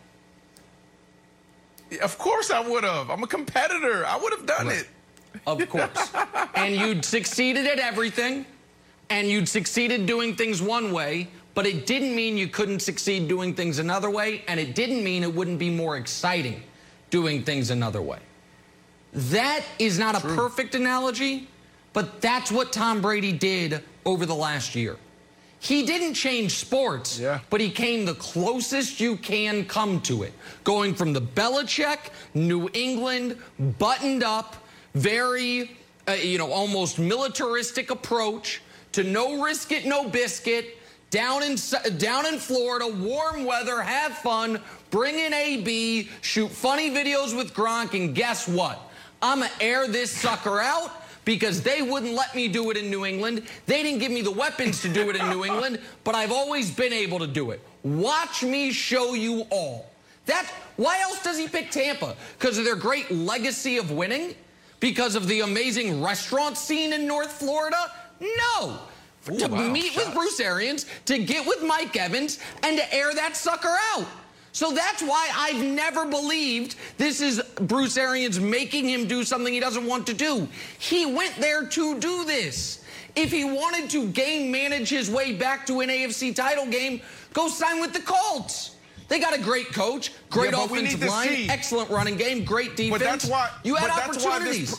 it? Of course I would have. I'm a competitor. I would have done it. Of course. And you'd succeeded at everything, and you'd succeeded doing things one way, but it didn't mean you couldn't succeed doing things another way, and it didn't mean it wouldn't be more exciting doing things another way. That is not a perfect analogy, but that's what Tom Brady did over the last year. He didn't change sports, but he came the closest you can come to it. Going from the Belichick, New England, buttoned up, very, almost militaristic approach to no risk it, no biscuit, down in Florida, warm weather, have fun, bring in AB, shoot funny videos with Gronk, and guess what? I'm going to air this sucker out because they wouldn't let me do it in New England. They didn't give me the weapons to do it in New England, but I've always been able to do it. Watch me show you all. Why else does he pick Tampa? Because of their great legacy of winning? Because of the amazing restaurant scene in North Florida? No. To meet with Bruce Arians, to get with Mike Evans, and to air that sucker out. So that's why I've never believed this is Bruce Arians making him do something he doesn't want to do. He went there to do this. If he wanted to game manage his way back to an AFC title game, go sign with the Colts. They got a great coach, great offensive line, excellent running game, great defense. But that's why you had opportunities.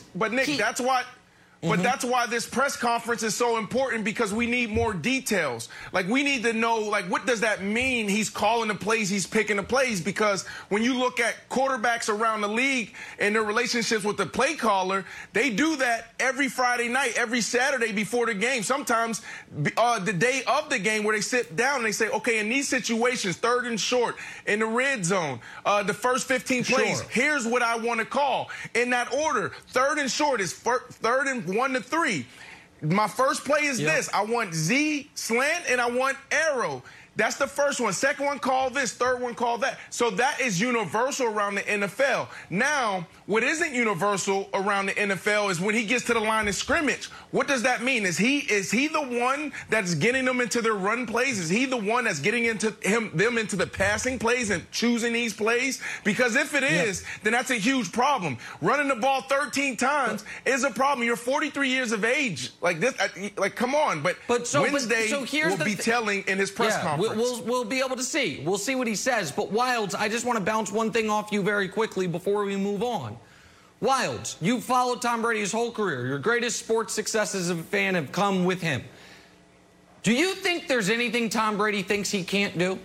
That's why this press conference is so important, because we need more details. Like, we need to know, like, what does that mean? He's calling the plays, he's picking the plays, because when you look at quarterbacks around the league and their relationships with the play caller, they do that every Friday night, every Saturday before the game. Sometimes the day of the game, where they sit down and they say, okay, in these situations, 3rd and short, in the red zone, the first 15 plays, here's what I want to call. In that order, 3rd and short is 3rd and 1 to 3. My first play is this. I want Z slant and I want arrow. That's the first one. Second one, call this. Third one, call that. So that is universal around the NFL. Now, what isn't universal around the NFL is when he gets to the line of scrimmage. What does that mean? Is he the one that's getting them into their run plays? Is he the one that's getting them into the passing plays and choosing these plays? Because if it is, then that's a huge problem. Running the ball 13 times is a problem. You're 43 years of age. Like this, come on. But Wednesday will be telling in his press conference. We'll be able to see. We'll see what he says. But Wildes, I just want to bounce one thing off you very quickly before we move on. Wildes, you've followed Tom Brady his whole career. Your greatest sports successes as a fan have come with him. Do you think there's anything Tom Brady thinks he can't do?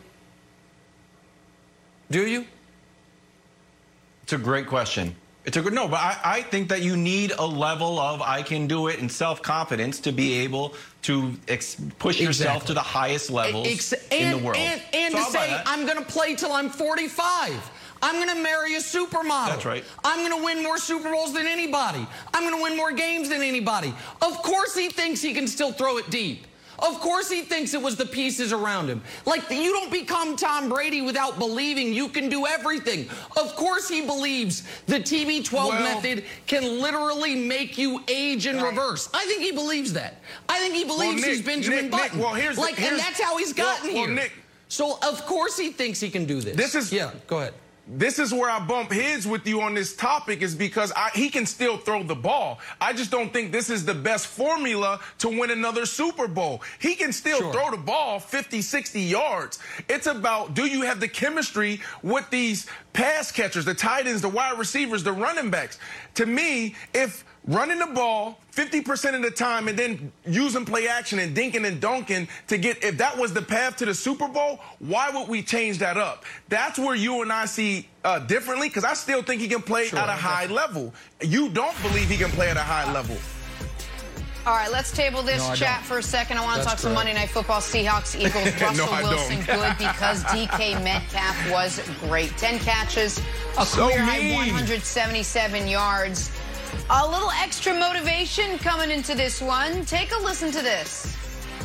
Do you? It's a great question. No, but I think that you need a level of I can do it and self-confidence to be able to push yourself to the highest levels in the world. And to say, I'm going to play till I'm 45. I'm going to marry a supermodel. That's right. I'm going to win more Super Bowls than anybody. I'm going to win more games than anybody. Of course he thinks he can still throw it deep. Of course he thinks it was the pieces around him. Like, you don't become Tom Brady without believing you can do everything. Of course he believes the TB12 method can literally make you age in reverse. I think he believes that. I think he believes he's Benjamin Button. And that's how he's gotten here. So, of course he thinks he can do this. Yeah, go ahead. This is where I bump heads with you on this topic, is because he can still throw the ball. I just don't think this is the best formula to win another Super Bowl. He can still throw the ball 50, 60 yards. It's about, do you have the chemistry with these pass catchers, the tight ends, the wide receivers, the running backs? To me, if running the ball 50% of the time and then using play action and dinking and dunking to get, if that was the path to the Super Bowl, why would we change that up? That's where you and I see differently, because I still think he can play at a high level. You don't believe he can play at a high level. All right, let's table this chat for a second. I want to talk some Monday Night Football, Seahawks, Eagles, Russell Wilson, good, because DK Metcalf was great. 10 catches, a career-high 177 yards. A little extra motivation coming into this one. Take a listen to this.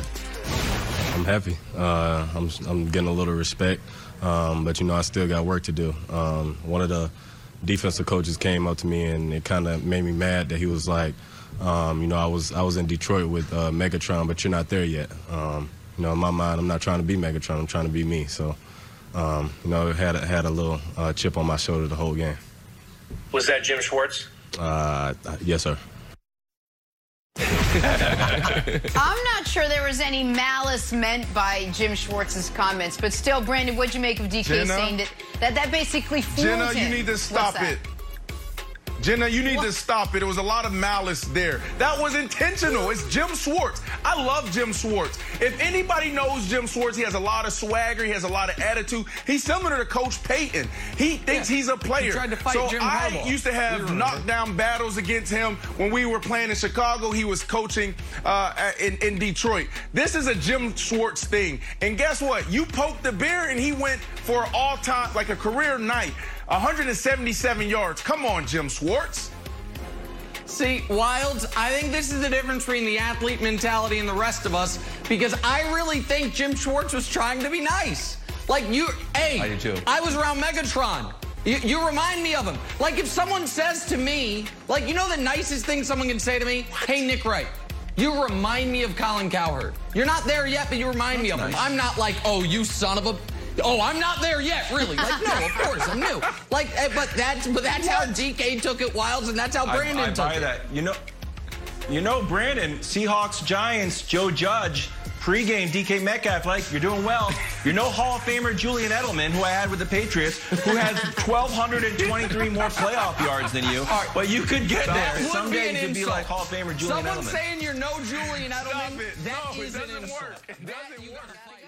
I'm happy. I'm getting a little respect, but, I still got work to do. One of the defensive coaches came up to me, and it kind of made me mad that he was like, I was in Detroit with Megatron, but you're not there yet. In my mind, I'm not trying to be Megatron. I'm trying to be me. So, had a little chip on my shoulder the whole game. Was that Jim Schwartz? Yes, sir. I'm not sure there was any malice meant by Jim Schwartz's comments, but still, Brandon, what'd you make of DK saying that basically fooled him? Jenna, you need to stop it. Jenna, you need to stop it. It was a lot of malice there. That was intentional. It's Jim Schwartz. I love Jim Schwartz. If anybody knows Jim Schwartz, he has a lot of swagger. He has a lot of attitude. He's similar to Coach Payton. He thinks he's a player. He tried to fight so Jim I Harbaugh. used to have knockdown battles against him when we were playing in Chicago. He was coaching in Detroit. This is a Jim Schwartz thing. And guess what? You poked the bear and he went for all-time, like a career night, 177 yards. Come on, Jim Schwartz. See, Wildes, I think this is the difference between the athlete mentality and the rest of us, because I really think Jim Schwartz was trying to be nice. Like, I do too. I was around Megatron. You remind me of him. Like, if someone says to me, like, you know the nicest thing someone can say to me? Hey, Nick Wright, you remind me of Colin Cowherd. You're not there yet, but you remind me of him. I'm not like, oh, you son of a... Oh, I'm not there yet, really. Like, no, of course, I'm new. Like, but that's how DK took it, Wildes, and that's how Brandon took it. That. You know, Brandon, Seahawks, Giants, Joe Judge, pregame, DK Metcalf, like, you're doing well. You're no Hall of Famer Julian Edelman, who I had with the Patriots, who has 1,223 more playoff yards than you. Right. But you could get there. Someday you could be like Hall of Famer Julian Edelman. Someone saying you're no Julian Edelman, Stop it. that no, is it doesn't an insult. work. It doesn't work.